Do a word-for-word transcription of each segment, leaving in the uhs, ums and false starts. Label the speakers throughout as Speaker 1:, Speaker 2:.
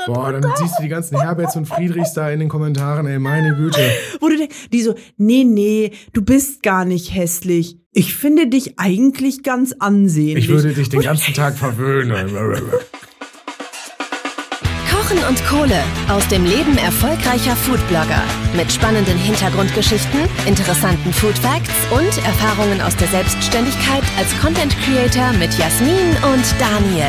Speaker 1: Boah, dann siehst du die ganzen Herberts und Friedrichs da in den Kommentaren, ey, meine Güte.
Speaker 2: Wo du denkst, die so, nee, nee, du bist gar nicht hässlich. Ich finde dich eigentlich ganz ansehnlich.
Speaker 1: Ich würde dich den ganzen Tag verwöhnen.
Speaker 3: Kochen und Kohle aus dem Leben erfolgreicher Foodblogger. Mit spannenden Hintergrundgeschichten, interessanten Foodfacts und Erfahrungen aus der Selbstständigkeit als Content Creator mit Jasmin und Daniel.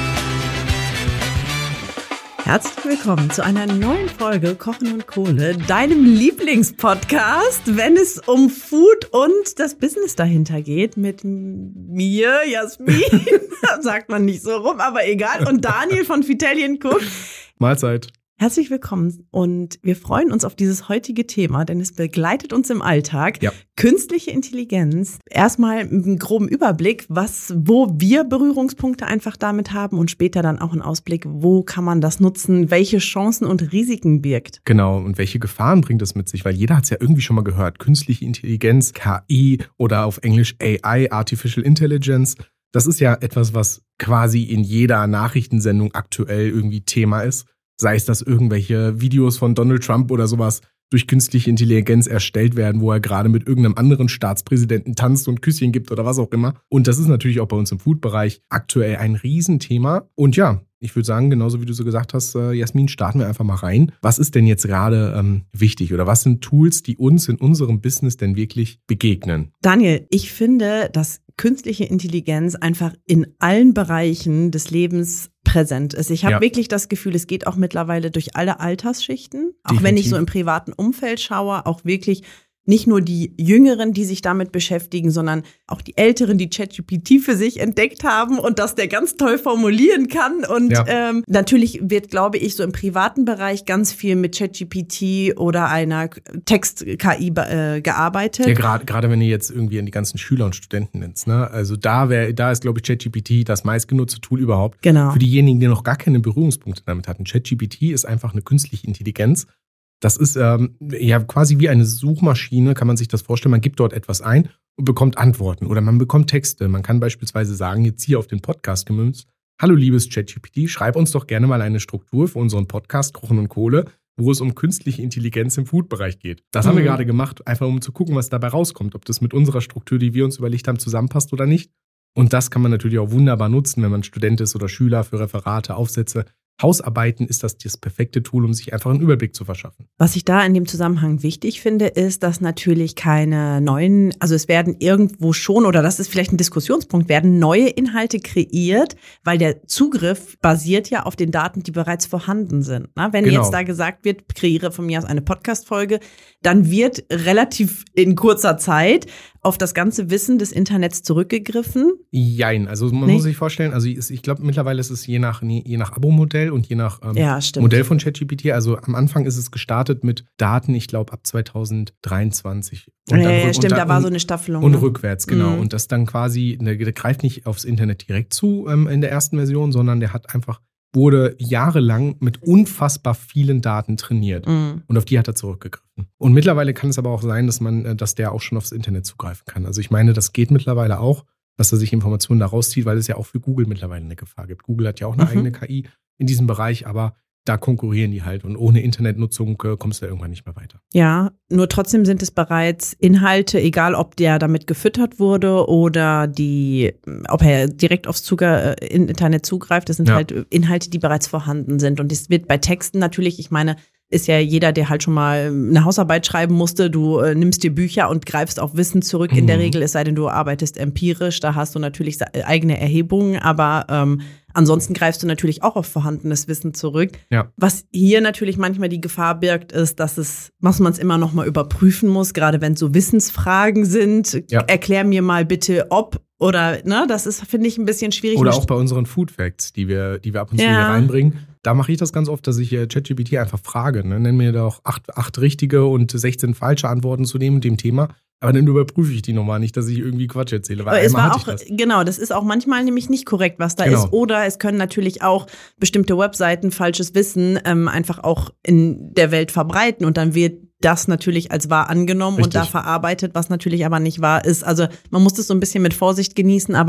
Speaker 2: Herzlich willkommen zu einer neuen Folge Kochen und Kohle, deinem Lieblingspodcast, wenn es um Food und das Business dahinter geht, mit mir, Jasmin, sagt man nicht so rum, aber egal, und Daniel von Vitellion Cook.
Speaker 1: Mahlzeit.
Speaker 2: Herzlich willkommen und wir freuen uns auf dieses heutige Thema, denn es begleitet uns im Alltag.
Speaker 1: Ja.
Speaker 2: Künstliche Intelligenz. Erstmal einen groben Überblick, was, wo wir Berührungspunkte einfach damit haben und später dann auch einen Ausblick, wo kann man das nutzen, welche Chancen und Risiken birgt.
Speaker 1: Genau, und welche Gefahren bringt es mit sich, weil jeder hat es ja irgendwie schon mal gehört. Künstliche Intelligenz, K I oder auf Englisch A I, Artificial Intelligence. Das ist ja etwas, was quasi in jeder Nachrichtensendung aktuell irgendwie Thema ist. Sei es, dass irgendwelche Videos von Donald Trump oder sowas durch künstliche Intelligenz erstellt werden, wo er gerade mit irgendeinem anderen Staatspräsidenten tanzt und Küsschen gibt oder was auch immer. Und das ist natürlich auch bei uns im Food-Bereich aktuell ein Riesenthema. Und ja, ich würde sagen, genauso wie du so gesagt hast, äh, Jasmin, starten wir einfach mal rein. Was ist denn jetzt gerade ähm, wichtig oder was sind Tools, die uns in unserem Business denn wirklich begegnen?
Speaker 2: Daniel, ich finde, dass künstliche Intelligenz einfach in allen Bereichen des Lebens präsent ist. Ich habe
Speaker 1: ja.
Speaker 2: wirklich das Gefühl, es geht auch mittlerweile durch alle Altersschichten. Auch
Speaker 1: Definitiv.
Speaker 2: Wenn ich so im privaten Umfeld schaue, auch wirklich nicht nur die Jüngeren, die sich damit beschäftigen, sondern auch die Älteren, die ChatGPT für sich entdeckt haben und dass der ganz toll formulieren kann. Und
Speaker 1: ja.
Speaker 2: ähm, natürlich wird, glaube ich, so im privaten Bereich ganz viel mit ChatGPT oder einer Text-K I äh, gearbeitet.
Speaker 1: Ja, gerade gerade wenn du jetzt irgendwie an die ganzen Schüler und Studenten nennst, ne? Also da wäre, da ist, glaube ich, ChatGPT das meistgenutzte Tool überhaupt.
Speaker 2: Genau.
Speaker 1: Für diejenigen, die noch gar keine Berührungspunkte damit hatten. ChatGPT ist einfach eine künstliche Intelligenz. Das ist ähm, ja quasi wie eine Suchmaschine, kann man sich das vorstellen. Man gibt dort etwas ein und bekommt Antworten oder man bekommt Texte. Man kann beispielsweise sagen, jetzt hier auf den Podcast gemünzt, hallo liebes ChatGPT, schreib uns doch gerne mal eine Struktur für unseren Podcast Kochen und Kohle, wo es um künstliche Intelligenz im Food-Bereich geht. Das mhm. haben wir gerade gemacht, einfach um zu gucken, was dabei rauskommt, ob das mit unserer Struktur, die wir uns überlegt haben, zusammenpasst oder nicht. Und das kann man natürlich auch wunderbar nutzen, wenn man Student ist oder Schüler für Referate, Aufsätze. Hausarbeiten ist das das perfekte Tool, um sich einfach einen Überblick zu verschaffen.
Speaker 2: Was ich da in dem Zusammenhang wichtig finde, ist, dass natürlich keine neuen, also es werden irgendwo schon, oder das ist vielleicht ein Diskussionspunkt, werden neue Inhalte kreiert, weil der Zugriff basiert ja auf den Daten, die bereits vorhanden sind. Na, wenn
Speaker 1: genau.
Speaker 2: jetzt da gesagt wird, kreiere von mir aus eine Podcast-Folge, dann wird relativ in kurzer Zeit auf das ganze Wissen des Internets zurückgegriffen?
Speaker 1: Jein, also man
Speaker 2: nee.
Speaker 1: muss sich vorstellen, also ich glaube mittlerweile ist es je nach, je nach Abo-Modell und je nach ähm,
Speaker 2: ja,
Speaker 1: Modell von ChatGPT. Also am Anfang ist es gestartet mit Daten, ich glaube ab zwanzig dreiundzwanzig.
Speaker 2: Und
Speaker 1: dann,
Speaker 2: ja, ja,
Speaker 1: und
Speaker 2: stimmt,
Speaker 1: dann,
Speaker 2: da war so eine Staffelung.
Speaker 1: Und
Speaker 2: ne?
Speaker 1: rückwärts, genau.
Speaker 2: Mhm.
Speaker 1: Und das dann quasi, der, der greift nicht aufs Internet direkt zu ähm, in der ersten Version, sondern der hat einfach wurde jahrelang mit unfassbar vielen Daten trainiert.
Speaker 2: Mm.
Speaker 1: Und auf die hat er zurückgegriffen. Und mittlerweile kann es aber auch sein, dass man, dass der auch schon aufs Internet zugreifen kann. Also ich meine, das geht mittlerweile auch, dass er sich Informationen da rauszieht, weil es ja auch für Google mittlerweile eine Gefahr gibt. Google hat ja auch eine mhm. eigene K I in diesem Bereich, aber da konkurrieren die halt und ohne Internetnutzung äh, kommst du da irgendwann nicht mehr weiter.
Speaker 2: Ja, nur trotzdem sind es bereits Inhalte, egal ob der damit gefüttert wurde oder die, ob er direkt aufs Zuger, äh, Internet zugreift, das sind ja. halt Inhalte, die bereits vorhanden sind. Und es wird bei Texten natürlich, ich meine, ist ja jeder, der halt schon mal eine Hausarbeit schreiben musste, du äh, nimmst dir Bücher und greifst auf Wissen zurück mhm. in der Regel, es sei denn, du arbeitest empirisch, da hast du natürlich eigene Erhebungen, aber ähm, ansonsten greifst du natürlich auch auf vorhandenes Wissen zurück.
Speaker 1: Ja.
Speaker 2: Was hier natürlich manchmal die Gefahr birgt, ist, dass es, was man es immer noch mal überprüfen muss, gerade wenn es so Wissensfragen sind.
Speaker 1: Ja.
Speaker 2: Erklär mir mal bitte, ob oder, ne, das ist, finde ich, ein bisschen schwierig.
Speaker 1: Oder auch bei unseren Food Facts, die wir, die wir ab und zu
Speaker 2: ja.
Speaker 1: hier reinbringen. Da mache ich das ganz oft, dass ich ChatGPT einfach frage. Ne? Nenn mir doch acht, acht richtige und sechzehn falsche Antworten zu dem und dem Thema. Aber dann überprüfe ich die nochmal nicht, dass ich irgendwie Quatsch erzähle. Weil
Speaker 2: Aber es
Speaker 1: einmal
Speaker 2: war
Speaker 1: hatte
Speaker 2: auch,
Speaker 1: ich das.
Speaker 2: genau, das ist auch manchmal nämlich nicht korrekt, was da
Speaker 1: Genau.
Speaker 2: ist. Oder es können natürlich auch bestimmte Webseiten falsches Wissen ähm, einfach auch in der Welt verbreiten. Und dann wird das natürlich als wahr angenommen
Speaker 1: Richtig.
Speaker 2: und da verarbeitet, was natürlich aber nicht wahr ist. Also man muss das so ein bisschen mit Vorsicht genießen, aber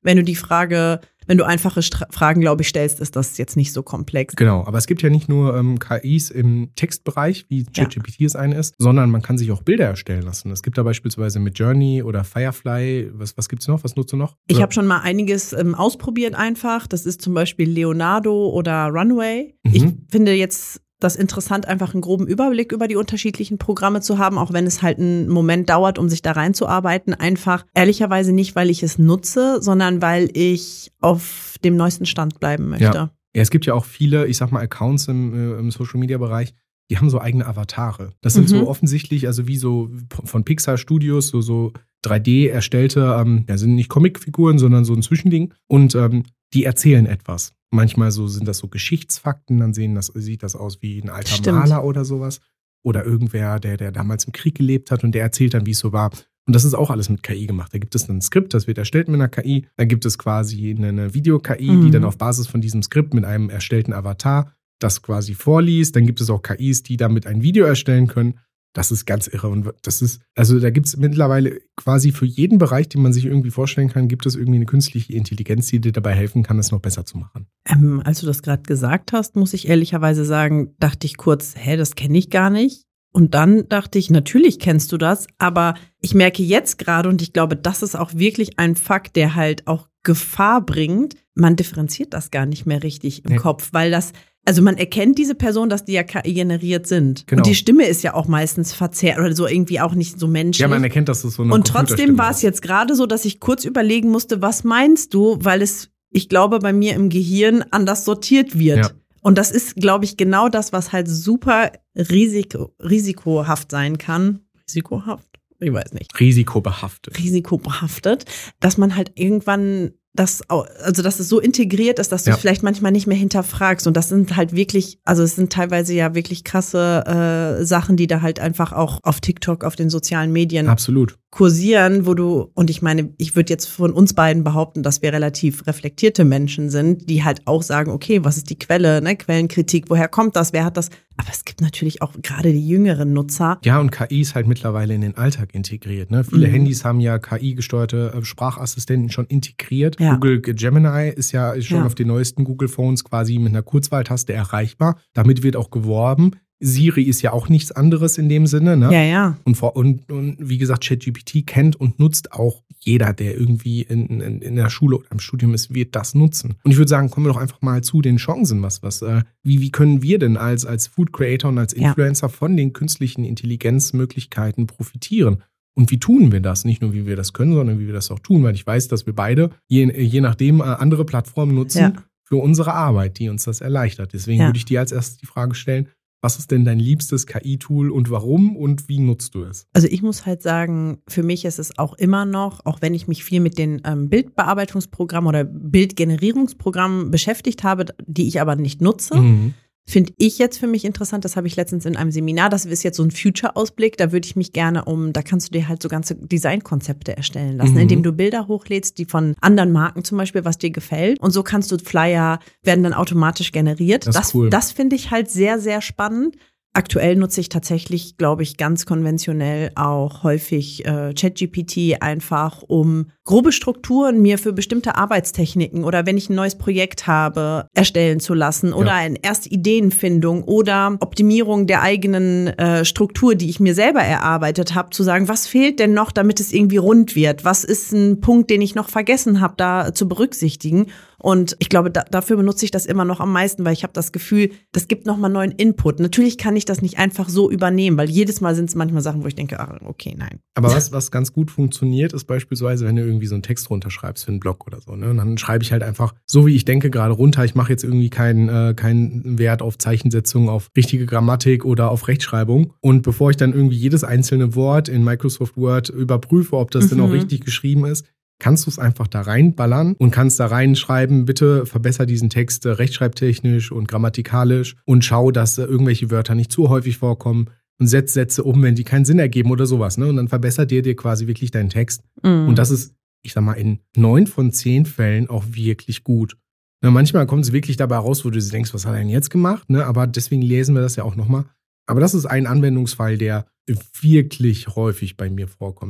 Speaker 2: wenn du die Frage, wenn du einfache Stra- Fragen, glaube ich, stellst, ist das jetzt nicht so komplex.
Speaker 1: Genau, aber es gibt ja nicht nur ähm, K Is im Textbereich, wie ChatGPT ja. es eine ist, sondern man kann sich auch Bilder erstellen lassen. Es gibt da beispielsweise mit Journey oder Firefly, was, was gibt's noch, was nutzt du noch?
Speaker 2: Ich habe schon mal einiges ähm, ausprobiert einfach. Das ist zum Beispiel Leonardo oder Runway. Mhm. Ich finde jetzt das interessant, einfach einen groben Überblick über die unterschiedlichen Programme zu haben, auch wenn es halt einen Moment dauert, um sich da reinzuarbeiten. Einfach ehrlicherweise nicht, weil ich es nutze, sondern weil ich auf dem neuesten Stand bleiben möchte.
Speaker 1: Ja, ja es gibt ja auch viele, ich sag mal, Accounts im, äh, im Social-Media-Bereich, die haben so eigene Avatare. Das sind mhm. so offensichtlich, also wie so von Pixar Studios, so, so drei D erstellte, ähm, ja, sind nicht Comicfiguren, sondern so ein Zwischending. Und ähm, die erzählen etwas. Manchmal so sind das so Geschichtsfakten, dann sehen das, sieht das aus wie ein alter
Speaker 2: Stimmt.
Speaker 1: Maler oder sowas. Oder irgendwer, der, der damals im Krieg gelebt hat und der erzählt dann, wie es so war. Und das ist auch alles mit K I gemacht. Da gibt es ein Skript, das wird erstellt mit einer K-I. Dann gibt es quasi eine Video-K I, mhm. die dann auf Basis von diesem Skript mit einem erstellten Avatar das quasi vorliest. Dann gibt es auch K Is, die damit ein Video erstellen können. Das ist ganz irre. Und das ist, also da gibt es mittlerweile quasi für jeden Bereich, den man sich irgendwie vorstellen kann, gibt es irgendwie eine künstliche Intelligenz, die dir dabei helfen kann, es noch besser zu machen.
Speaker 2: Ähm, als du das gerade gesagt hast, muss ich ehrlicherweise sagen, dachte ich kurz, hä, das kenne ich gar nicht. Und dann dachte ich, natürlich kennst du das, aber ich merke jetzt gerade, und ich glaube, das ist auch wirklich ein Fakt, der halt auch Gefahr bringt, man differenziert das gar nicht mehr richtig im nee. Kopf, weil das, also man erkennt diese Person, dass die ja K I generiert sind. Genau. Und die Stimme ist ja auch meistens verzerrt oder so irgendwie auch nicht so menschlich.
Speaker 1: Ja, man erkennt, dass es so eine
Speaker 2: Und trotzdem war es jetzt gerade so, dass ich kurz überlegen musste, was meinst du, weil es, ich glaube, bei mir im Gehirn anders sortiert wird. Ja. Und das ist, glaube ich, genau das, was halt super risiko, risikohaft sein kann. Risikohaft? Ich weiß nicht.
Speaker 1: Risikobehaftet.
Speaker 2: Risikobehaftet, dass man halt irgendwann das, also dass es so integriert ist, dass du ja. es vielleicht manchmal nicht mehr hinterfragst. Und das sind halt wirklich, also es sind teilweise ja wirklich krasse äh, Sachen, die da halt einfach auch auf TikTok, auf den sozialen Medien
Speaker 1: Absolut.
Speaker 2: kursieren, wo du, und ich meine, ich würde jetzt von uns beiden behaupten, dass wir relativ reflektierte Menschen sind, die halt auch sagen, okay, was ist die Quelle, ne? Quellenkritik, woher kommt das, wer hat das? Aber es gibt natürlich auch gerade die jüngeren Nutzer.
Speaker 1: Ja, und K I ist halt mittlerweile in den Alltag integriert. Ne? Viele mhm. Handys haben ja K I-gesteuerte äh, Sprachassistenten schon integriert. Ja. Google Gemini ist ja ist schon ja. auf den neuesten Google-Phones quasi mit einer Kurzwahltaste erreichbar. Damit wird auch geworben. Siri ist ja auch nichts anderes in dem Sinne. Ne?
Speaker 2: Ja, ja.
Speaker 1: Und, vor, und, und wie gesagt, ChatGPT kennt und nutzt auch jeder, der irgendwie in, in, in der Schule oder im Studium ist, wird das nutzen. Und ich würde sagen, kommen wir doch einfach mal zu den Chancen. Was, was, äh, wie, wie können wir denn als, als Food Creator und als Influencer ja. von den künstlichen Intelligenzmöglichkeiten profitieren? Und wie tun wir das? Nicht nur, wie wir das können, sondern wie wir das auch tun. Weil ich weiß, dass wir beide je, je nachdem äh, andere Plattformen nutzen ja. für unsere Arbeit, die uns das erleichtert. Deswegen ja. würde ich dir als erstes die Frage stellen, was ist denn dein liebstes K I-Tool und warum und wie nutzt du es?
Speaker 2: Also ich muss halt sagen, für mich ist es auch immer noch, auch wenn ich mich viel mit den ähm, Bildbearbeitungsprogrammen oder Bildgenerierungsprogrammen beschäftigt habe, die ich aber nicht nutze, mhm. finde ich jetzt für mich interessant, das habe ich letztens in einem Seminar, das ist jetzt so ein Future-Ausblick, da würde ich mich gerne um, da kannst du dir halt so ganze Designkonzepte erstellen lassen, mhm. indem du Bilder hochlädst, die von anderen Marken zum Beispiel, was dir gefällt. Und so kannst du Flyer, werden dann automatisch generiert.
Speaker 1: Das,
Speaker 2: das,
Speaker 1: cool.
Speaker 2: das finde ich halt sehr, sehr spannend. Aktuell nutze ich tatsächlich, glaube ich, ganz konventionell auch häufig äh, ChatGPT einfach, um grobe Strukturen mir für bestimmte Arbeitstechniken oder wenn ich ein neues Projekt habe, erstellen zu lassen oder ja. eine erste Ideenfindung oder Optimierung der eigenen äh, Struktur, die ich mir selber erarbeitet habe, zu sagen, was fehlt denn noch, damit es irgendwie rund wird? Was ist ein Punkt, den ich noch vergessen habe, da zu berücksichtigen? Und ich glaube, da, dafür benutze ich das immer noch am meisten, weil ich habe das Gefühl, das gibt nochmal neuen Input. Natürlich kann ich das nicht einfach so übernehmen, weil jedes Mal sind es manchmal Sachen, wo ich denke, ach, okay, nein.
Speaker 1: Aber was, was ganz gut funktioniert, ist beispielsweise, wenn du irgendwie so einen Text runterschreibst für einen Blog oder so. Ne? Und dann schreibe ich halt einfach, so wie ich denke, gerade runter. Ich mache jetzt irgendwie keinen, äh, keinen Wert auf Zeichensetzung, auf richtige Grammatik oder auf Rechtschreibung. Und bevor ich dann irgendwie jedes einzelne Wort in Microsoft Word überprüfe, ob das mhm. denn auch richtig geschrieben ist, kannst du es einfach da reinballern und kannst da reinschreiben, bitte verbessere diesen Text rechtschreibtechnisch und grammatikalisch und schau, dass irgendwelche Wörter nicht zu häufig vorkommen und setz Sätze um, wenn die keinen Sinn ergeben oder sowas. Ne? Und dann verbessert dir dir quasi wirklich deinen Text. Mm. Und das ist, ich sag mal, in neun von zehn Fällen auch wirklich gut. Ne, manchmal kommt es wirklich dabei raus, wo du denkst, was hat er denn jetzt gemacht? Ne? Aber deswegen lesen wir das ja auch nochmal. Aber das ist ein Anwendungsfall, der wirklich häufig bei mir vorkommt.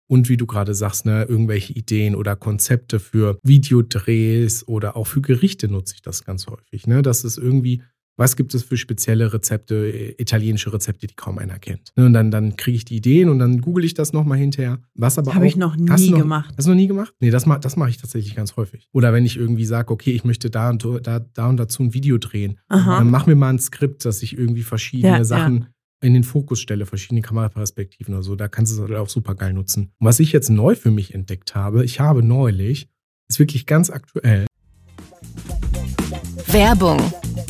Speaker 1: Und wie du gerade sagst, ne, irgendwelche Ideen oder Konzepte für Videodrehs oder auch für Gerichte nutze ich das ganz häufig. Ne? Das ist irgendwie, was gibt es für spezielle Rezepte, italienische Rezepte, die kaum einer kennt. Ne? Und dann, dann kriege ich die Ideen und dann google ich das nochmal hinterher. Was aber
Speaker 2: Habe ich noch nie
Speaker 1: hast du noch,
Speaker 2: gemacht.
Speaker 1: Hast du noch nie gemacht? Nee, das, das mache ich tatsächlich ganz häufig. Oder wenn ich irgendwie sage, okay, ich möchte da und, da, da und dazu ein Video drehen,
Speaker 2: Aha.
Speaker 1: dann mach mir mal ein Skript, dass ich irgendwie verschiedene
Speaker 2: Ja,
Speaker 1: Sachen
Speaker 2: ja.
Speaker 1: in den Fokus stelle, verschiedene Kameraperspektiven oder so. Da kannst du es halt auch super geil nutzen. Und was ich jetzt neu für mich entdeckt habe, ich habe neulich, ist wirklich ganz aktuell.
Speaker 3: Werbung.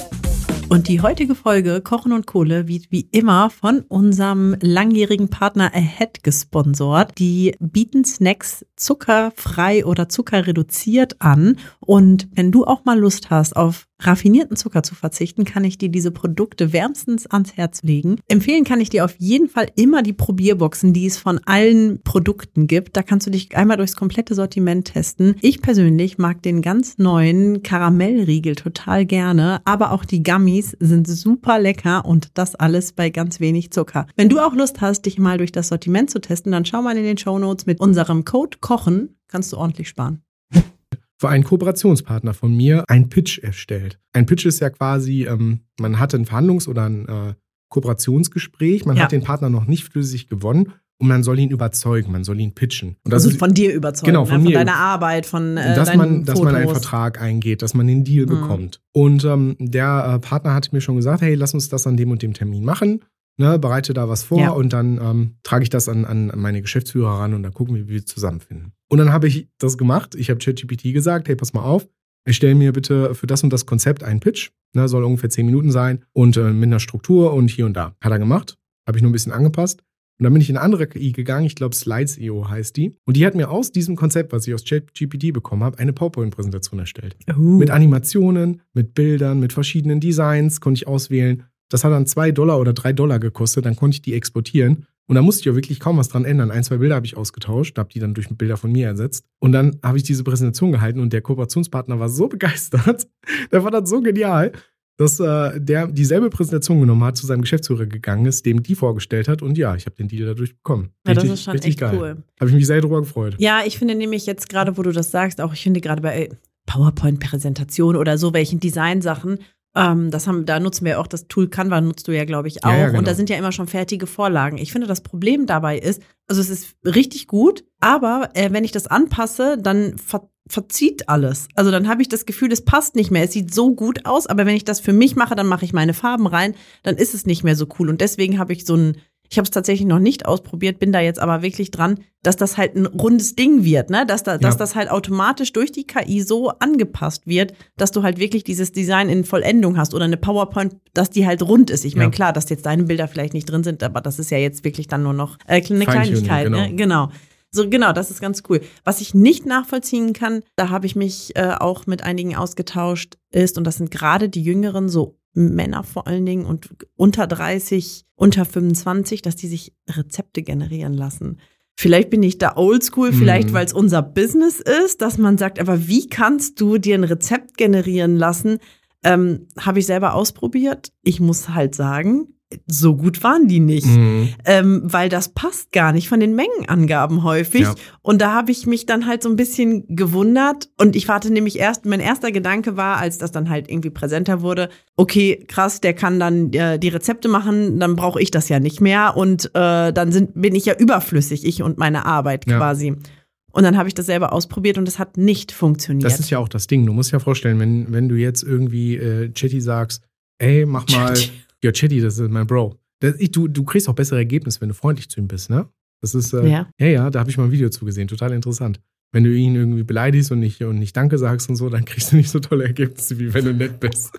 Speaker 2: Und die heutige Folge Kochen und Kohle wird wie immer von unserem langjährigen Partner Ahead gesponsert. Die bieten Snacks zuckerfrei oder zuckerreduziert an. Und wenn du auch mal Lust hast, auf raffinierten Zucker zu verzichten, kann ich dir diese Produkte wärmstens ans Herz legen. Empfehlen kann ich dir auf jeden Fall immer die Probierboxen, die es von allen Produkten gibt. Da kannst du dich einmal durchs komplette Sortiment testen. Ich persönlich mag den ganz neuen Karamellriegel total gerne, aber auch die Gummies sind super lecker und das alles bei ganz wenig Zucker. Wenn du auch Lust hast, dich mal durch das Sortiment zu testen, dann schau mal in den Shownotes. Mit unserem Code KOCHEN kannst du ordentlich sparen.
Speaker 1: Für einen Kooperationspartner von mir ein Pitch erstellt. Ein Pitch ist ja quasi, ähm, man hatte ein Verhandlungs- oder ein äh, Kooperationsgespräch, man
Speaker 2: Ja.
Speaker 1: hat den Partner noch nicht für sich gewonnen und man soll ihn überzeugen, man soll ihn pitchen. Und das
Speaker 2: Also
Speaker 1: ist,
Speaker 2: von dir überzeugen,
Speaker 1: genau, von
Speaker 2: ne?
Speaker 1: mir.
Speaker 2: Von deiner Arbeit, von äh,
Speaker 1: dass,
Speaker 2: deinen
Speaker 1: man, dass man einen
Speaker 2: Fotos.
Speaker 1: Vertrag eingeht, dass man den Deal
Speaker 2: Mhm.
Speaker 1: bekommt. Und ähm, der äh, Partner hatte mir schon gesagt, hey, lass uns das an dem und dem Termin machen. Ne, bereite da was vor
Speaker 2: Ja.
Speaker 1: und dann ähm, trage ich das an, an meine Geschäftsführer ran und dann gucken wir, wie wir zusammenfinden. Und dann habe ich das gemacht. Ich habe ChatGPT gesagt, hey, pass mal auf, erstell mir bitte für das und das Konzept einen Pitch. Ne, soll ungefähr zehn Minuten sein und äh, mit einer Struktur und hier und da. Hat er gemacht. Habe ich nur ein bisschen angepasst. Und dann bin ich in eine andere K I gegangen, ich glaube Slides punkt i o heißt die. Und die hat mir aus diesem Konzept, was ich aus ChatGPT bekommen habe, eine PowerPoint-Präsentation erstellt.
Speaker 2: Uh.
Speaker 1: Mit Animationen, mit Bildern, mit verschiedenen Designs konnte ich auswählen. Das hat dann zwei Dollar oder drei Dollar gekostet, dann konnte ich die exportieren. Und da musste ich auch wirklich kaum was dran ändern. Ein, zwei Bilder habe ich ausgetauscht, habe die dann durch Bilder von mir ersetzt. Und dann habe ich diese Präsentation gehalten und der Kooperationspartner war so begeistert, der fand das so genial, dass äh, der dieselbe Präsentation genommen hat, zu seinem Geschäftsführer gegangen ist, dem die vorgestellt hat. Und ja, ich habe den Deal dadurch bekommen.
Speaker 2: Ja, das
Speaker 1: Richtig-
Speaker 2: ist schon
Speaker 1: richtig
Speaker 2: echt
Speaker 1: geil.
Speaker 2: cool.
Speaker 1: Habe ich mich sehr drüber gefreut.
Speaker 2: Ja, ich finde nämlich jetzt gerade, wo du das sagst, auch ich finde gerade bei äh, PowerPoint-Präsentationen oder so welchen Designsachen, ähm, das haben, da nutzen wir auch das Tool Canva, nutzt du ja, glaube ich, auch.
Speaker 1: Ja, ja, genau.
Speaker 2: Und da sind ja immer schon fertige Vorlagen. Ich finde, das Problem dabei ist, also es ist richtig gut, aber äh, wenn ich das anpasse, dann ver verzieht alles. Also dann habe ich das Gefühl, es passt nicht mehr. Es sieht so gut aus, aber wenn ich das für mich mache, dann mache ich meine Farben rein, dann ist es nicht mehr so cool. Und deswegen habe ich so ein Ich habe es tatsächlich noch nicht ausprobiert, bin da jetzt aber wirklich dran, dass das halt ein rundes Ding wird, ne? Dass, da, dass
Speaker 1: Ja.
Speaker 2: das halt automatisch durch die K I so angepasst wird, dass du halt wirklich dieses Design in Vollendung hast oder eine PowerPoint, dass die halt rund ist. Ich meine,
Speaker 1: Ja.
Speaker 2: klar, dass jetzt deine Bilder vielleicht nicht drin sind, aber das ist ja jetzt wirklich dann nur noch äh, eine
Speaker 1: Feintuning,
Speaker 2: Kleinigkeit.
Speaker 1: genau.
Speaker 2: Ne? Genau. So, genau, das ist ganz cool. Was ich nicht nachvollziehen kann, da habe ich mich äh, auch mit einigen ausgetauscht, ist, und das sind gerade die Jüngeren, so Männer vor allen Dingen und unter dreißig, unter fünfundzwanzig, dass die sich Rezepte generieren lassen. Vielleicht bin ich da oldschool, vielleicht
Speaker 1: Mhm.
Speaker 2: weil es unser Business ist, dass man sagt, aber wie kannst du dir ein Rezept generieren lassen? Ähm, habe ich selber ausprobiert. Ich muss halt sagen, so gut waren die nicht.
Speaker 1: Mhm.
Speaker 2: Ähm, weil das passt gar nicht von den Mengenangaben häufig.
Speaker 1: Ja.
Speaker 2: Und da habe ich mich dann halt so ein bisschen gewundert. Und ich warte nämlich erst, mein erster Gedanke war, als das dann halt irgendwie präsenter wurde, okay, krass, der kann dann äh, die Rezepte machen, dann brauche ich das ja nicht mehr. Und äh, dann sind, bin ich ja überflüssig, ich und meine Arbeit
Speaker 1: Ja.
Speaker 2: quasi. Und dann habe ich das selber ausprobiert und es hat nicht funktioniert.
Speaker 1: Das ist ja auch das Ding. Du musst dir ja vorstellen, wenn, wenn du jetzt irgendwie äh, Chatty sagst, ey, mach mal,
Speaker 2: Chatty.
Speaker 1: ja, Chatty, das ist mein Bro. Das, ich, du, du kriegst auch bessere Ergebnisse, wenn du freundlich zu ihm bist, ne? Das ist, äh,
Speaker 2: Ja.
Speaker 1: ja, ja, da habe ich mal ein Video zu gesehen, total interessant. Wenn du ihn irgendwie beleidigst und nicht, und nicht Danke sagst und so, dann kriegst du nicht so tolle Ergebnisse, wie wenn du nett bist.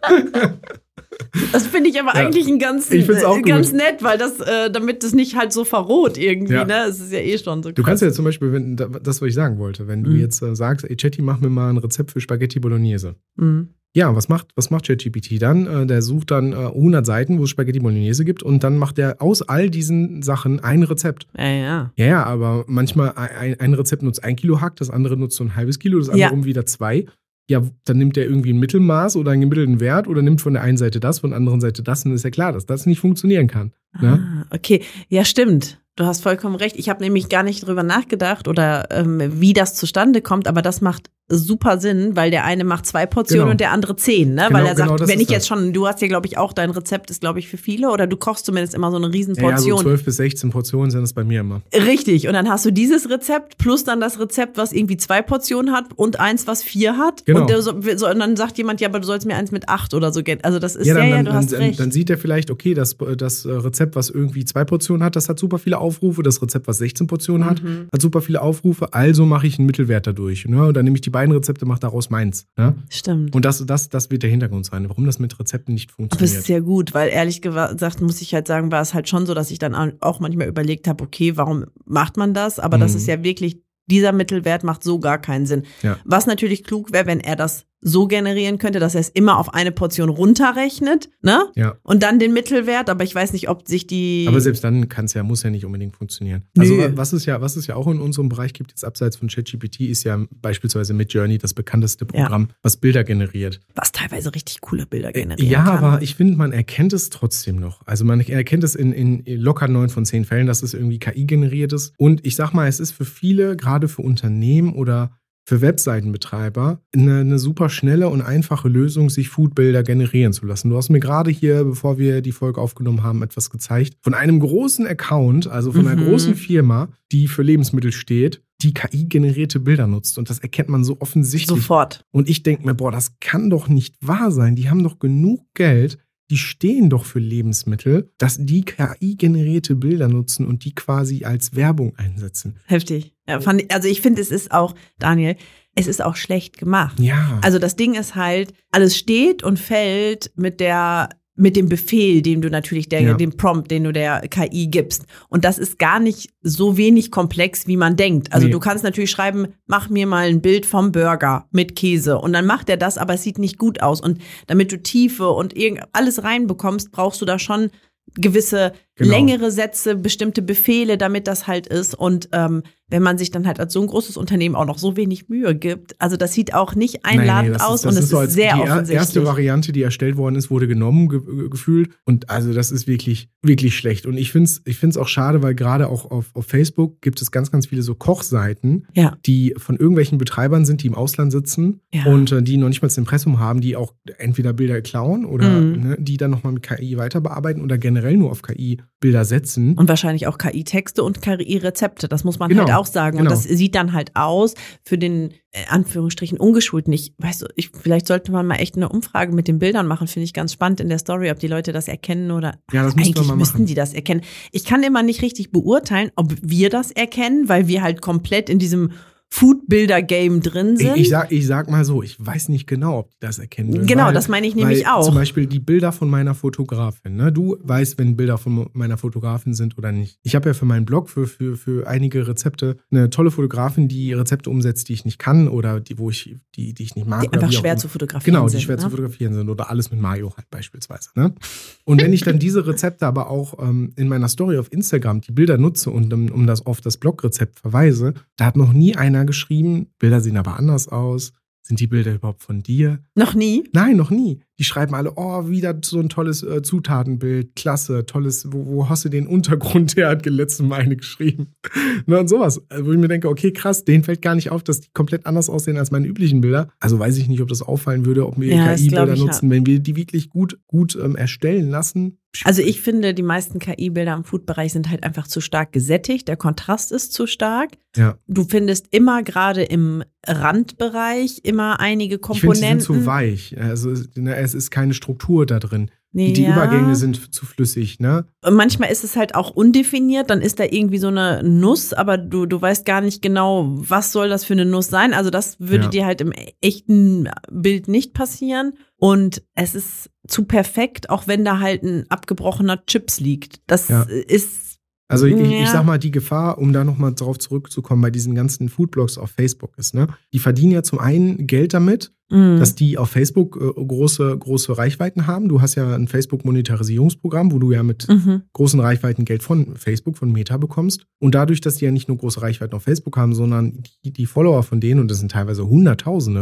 Speaker 2: Das finde ich aber
Speaker 1: Ja.
Speaker 2: eigentlich ein ganz,
Speaker 1: Ich find's auch
Speaker 2: äh, ganz
Speaker 1: gut.
Speaker 2: nett, weil das, äh, damit das nicht halt so verroht irgendwie,
Speaker 1: Ja.
Speaker 2: ne? Es ist ja eh schon so
Speaker 1: Du
Speaker 2: krass.
Speaker 1: kannst ja zum Beispiel, wenn, das, was ich sagen wollte, wenn du
Speaker 2: Mhm.
Speaker 1: jetzt äh, sagst, ey, Chatty, mach mir mal ein Rezept für Spaghetti Bolognese.
Speaker 2: Mhm.
Speaker 1: Ja, was macht, was macht ChatGPT dann? Äh, der sucht dann äh, hundert Seiten, wo es Spaghetti Bolognese gibt und dann macht er aus all diesen Sachen ein Rezept.
Speaker 2: Ja, ja.
Speaker 1: Ja, ja, aber manchmal ein, ein Rezept nutzt ein Kilo Hack, das andere nutzt so ein halbes Kilo, das andere
Speaker 2: Ja.
Speaker 1: um wieder zwei. Ja, dann nimmt er irgendwie ein Mittelmaß oder einen gemittelten Wert oder nimmt von der einen Seite das, von der anderen Seite das. Und ist ja klar, dass das nicht funktionieren kann. Ne?
Speaker 2: Ah, okay. Ja, stimmt. Du hast vollkommen recht. Ich habe nämlich gar nicht drüber nachgedacht oder ähm, wie das zustande kommt, aber das macht super Sinn, weil der eine macht zwei Portionen
Speaker 1: Genau.
Speaker 2: und der andere zehn, ne?
Speaker 1: Genau,
Speaker 2: Weil er sagt,
Speaker 1: genau, das
Speaker 2: wenn
Speaker 1: ist
Speaker 2: ich jetzt
Speaker 1: das.
Speaker 2: schon, du hast ja, glaube ich, auch, dein Rezept ist, glaube ich, für viele oder du kochst zumindest immer so eine riesen
Speaker 1: Ja, ja, so
Speaker 2: Portion.
Speaker 1: zwölf bis sechzehn Portionen sind es bei mir immer.
Speaker 2: Richtig, und dann hast du dieses Rezept plus dann das Rezept, was irgendwie zwei Portionen hat und eins, was vier hat.
Speaker 1: Genau.
Speaker 2: Und, der so, so, und dann sagt jemand, ja, aber du sollst mir eins mit acht oder so geben. Also das ist
Speaker 1: Ja,
Speaker 2: ja,
Speaker 1: dann,
Speaker 2: ja,
Speaker 1: dann,
Speaker 2: du hast
Speaker 1: dann,
Speaker 2: recht.
Speaker 1: dann sieht er vielleicht, okay, das, das Rezept, was irgendwie zwei Portionen hat, das hat super viele Aufrufe. Das Rezept, was sechzehn Portionen hat,
Speaker 2: Mhm.
Speaker 1: hat super viele Aufrufe. Also mache ich einen Mittelwert dadurch. Ne? Und dann nehme ich die beiden Rezepte, mache daraus meins. Ne?
Speaker 2: Stimmt.
Speaker 1: Und das, das, das wird der Hintergrund sein, warum das mit Rezepten nicht
Speaker 2: Aber es
Speaker 1: funktioniert.
Speaker 2: ist ja gut, weil ehrlich gesagt, muss ich halt sagen, war es halt schon so, dass ich dann auch manchmal überlegt habe, okay, warum macht man das? Aber das
Speaker 1: Mhm.
Speaker 2: ist ja wirklich, dieser Mittelwert macht so gar keinen Sinn.
Speaker 1: Ja.
Speaker 2: Was natürlich klug wäre, wenn er das so generieren könnte, dass er es immer auf eine Portion runterrechnet, ne?
Speaker 1: Ja.
Speaker 2: Und dann den Mittelwert, aber ich weiß nicht, ob sich die...
Speaker 1: Aber selbst dann kann es ja, muss ja nicht unbedingt funktionieren. Also
Speaker 2: Nö.
Speaker 1: was es ja, was es ja auch in unserem Bereich gibt, jetzt abseits von ChatGPT, ist ja beispielsweise Midjourney das bekannteste Programm, was Bilder generiert.
Speaker 2: was teilweise richtig coole Bilder generieren
Speaker 1: Ja,
Speaker 2: kann.
Speaker 1: aber ich finde, man erkennt es trotzdem noch. Also man erkennt es in, in locker neun von zehn Fällen, dass es irgendwie K I generiert ist. Und ich sag mal, es ist für viele, gerade für Unternehmen oder für Webseitenbetreiber, eine, eine super schnelle und einfache Lösung, sich Foodbilder generieren zu lassen. Du hast mir gerade hier, bevor wir die Folge aufgenommen haben, etwas gezeigt von einem großen Account, also von einer
Speaker 2: Mhm.
Speaker 1: großen Firma, die für Lebensmittel steht, die K I-generierte Bilder nutzt. Und das erkennt man so offensichtlich.
Speaker 2: Sofort.
Speaker 1: Und ich denke mir, boah, das kann doch nicht wahr sein. Die haben doch genug Geld, die stehen doch für Lebensmittel, dass die K I-generierte Bilder nutzen und die quasi als Werbung einsetzen.
Speaker 2: Heftig. Ja, fand ich, also ich finde, es ist auch, Daniel, es ist auch schlecht gemacht.
Speaker 1: Ja.
Speaker 2: Also das Ding ist halt, alles steht und fällt mit der, mit dem Befehl, den du natürlich, der,
Speaker 1: Ja.
Speaker 2: dem Prompt, den du der K I gibst. Und das ist gar nicht so wenig komplex, wie man denkt. Also
Speaker 1: Nee.
Speaker 2: du kannst natürlich schreiben, mach mir mal ein Bild vom Burger mit Käse. Und dann macht er das, aber es sieht nicht gut aus. Und damit du Tiefe und irgend alles reinbekommst, brauchst du da schon gewisse
Speaker 1: Genau.
Speaker 2: längere Sätze, bestimmte Befehle, damit das halt ist. Und ähm, wenn man sich dann halt als so ein großes Unternehmen auch noch so wenig Mühe gibt, also das sieht auch nicht einladend
Speaker 1: das
Speaker 2: aus
Speaker 1: ist, das
Speaker 2: und es
Speaker 1: ist, so
Speaker 2: ist
Speaker 1: als
Speaker 2: sehr
Speaker 1: die
Speaker 2: offensichtlich.
Speaker 1: erste Variante, die erstellt worden ist, wurde genommen ge gefühlt. Und also das ist wirklich, wirklich schlecht. Und ich finde es ich find's auch schade, weil gerade auch auf, auf Facebook gibt es ganz, ganz viele so Kochseiten,
Speaker 2: Ja.
Speaker 1: die von irgendwelchen Betreibern sind, die im Ausland sitzen
Speaker 2: Ja.
Speaker 1: und äh, die noch nicht mal das Impressum haben, die auch entweder Bilder klauen oder
Speaker 2: Mhm.
Speaker 1: ne, die dann nochmal mit K I weiter bearbeiten oder generell nur auf K I-Bilder setzen.
Speaker 2: Und wahrscheinlich auch K I-Texte und K I-Rezepte, das muss man
Speaker 1: Genau,
Speaker 2: halt auch sagen.
Speaker 1: genau.
Speaker 2: Und das sieht dann halt aus für den, äh, Anführungsstrichen, Ungeschulten. Ich weiß, ich, vielleicht sollte man mal echt eine Umfrage mit den Bildern machen, finde ich ganz spannend in der Story, ob die Leute das erkennen oder
Speaker 1: Ja, das müssen wir
Speaker 2: eigentlich
Speaker 1: mal
Speaker 2: müssten
Speaker 1: machen.
Speaker 2: die das erkennen. Ich kann immer nicht richtig beurteilen, ob wir das erkennen, weil wir halt komplett in diesem Food-Bilder-Game drin
Speaker 1: Ich,
Speaker 2: sind.
Speaker 1: ich, sag, ich sag mal so, ich weiß nicht genau, ob die das erkennen würden.
Speaker 2: Genau,
Speaker 1: weil,
Speaker 2: das meine ich nämlich
Speaker 1: weil
Speaker 2: auch.
Speaker 1: Zum Beispiel die Bilder von meiner Fotografin. Ne? Du weißt, wenn Bilder von meiner Fotografin sind oder nicht. Ich habe ja für meinen Blog, für, für, für einige Rezepte, eine tolle Fotografin, die Rezepte umsetzt, die ich nicht kann oder die, wo ich, die, die ich nicht mag.
Speaker 2: Die
Speaker 1: oder
Speaker 2: einfach
Speaker 1: wie auch
Speaker 2: schwer
Speaker 1: immer.
Speaker 2: zu fotografieren
Speaker 1: Genau, die
Speaker 2: sind,
Speaker 1: schwer
Speaker 2: ne?
Speaker 1: zu fotografieren sind oder alles mit Mario halt beispielsweise. Ne? Und wenn ich dann diese Rezepte aber auch ähm, in meiner Story auf Instagram die Bilder nutze und um, um das auf das Blogrezept verweise, da hat noch nie einer geschrieben, Bilder sehen aber anders aus. Sind die Bilder überhaupt von dir?
Speaker 2: Noch nie?
Speaker 1: Nein, noch nie. Die schreiben alle, oh, wieder so ein tolles äh, Zutatenbild, klasse, tolles, wo, wo hast du den Untergrund her, hat letztes Mal eine geschrieben. Ne, und sowas, wo ich mir denke, okay, krass, denen fällt gar nicht auf, dass die komplett anders aussehen als meine üblichen Bilder. Also weiß ich nicht, ob das auffallen würde, ob wir
Speaker 2: Ja, das glaub
Speaker 1: K I-Bilder
Speaker 2: ich,
Speaker 1: nutzen,
Speaker 2: ja.
Speaker 1: wenn wir die wirklich gut, gut ähm, erstellen lassen.
Speaker 2: Also ich finde, die meisten K I-Bilder im Food-Bereich sind halt einfach zu stark gesättigt. Der Kontrast ist zu stark.
Speaker 1: Ja.
Speaker 2: Du findest immer gerade im Randbereich immer einige
Speaker 1: Ich finde,
Speaker 2: Komponenten.
Speaker 1: sie sind zu weich. Also ne, es ist keine Struktur da drin. Die, die
Speaker 2: Ja.
Speaker 1: Übergänge sind zu flüssig, ne?
Speaker 2: Und manchmal ist es halt auch undefiniert, dann ist da irgendwie so eine Nuss, aber du, du weißt gar nicht genau, was soll das für eine Nuss sein. Also das würde
Speaker 1: Ja.
Speaker 2: dir halt im echten Bild nicht passieren. Und es ist zu perfekt, auch wenn da halt ein abgebrochener Chips liegt. Das
Speaker 1: Ja.
Speaker 2: ist
Speaker 1: Also ich,
Speaker 2: Ja.
Speaker 1: ich sag mal, die Gefahr, um da nochmal drauf zurückzukommen, bei diesen ganzen Foodblogs auf Facebook ist, ne? Die verdienen ja zum einen Geld damit,
Speaker 2: mh,
Speaker 1: dass die auf Facebook äh, große, große Reichweiten haben. Du hast ja ein Facebook-Monetarisierungsprogramm, wo du ja mit
Speaker 2: mhm.
Speaker 1: großen Reichweiten Geld von Facebook, von Meta bekommst. Und dadurch, dass die ja nicht nur große Reichweiten auf Facebook haben, sondern die, die Follower von denen, und das sind teilweise Hunderttausende,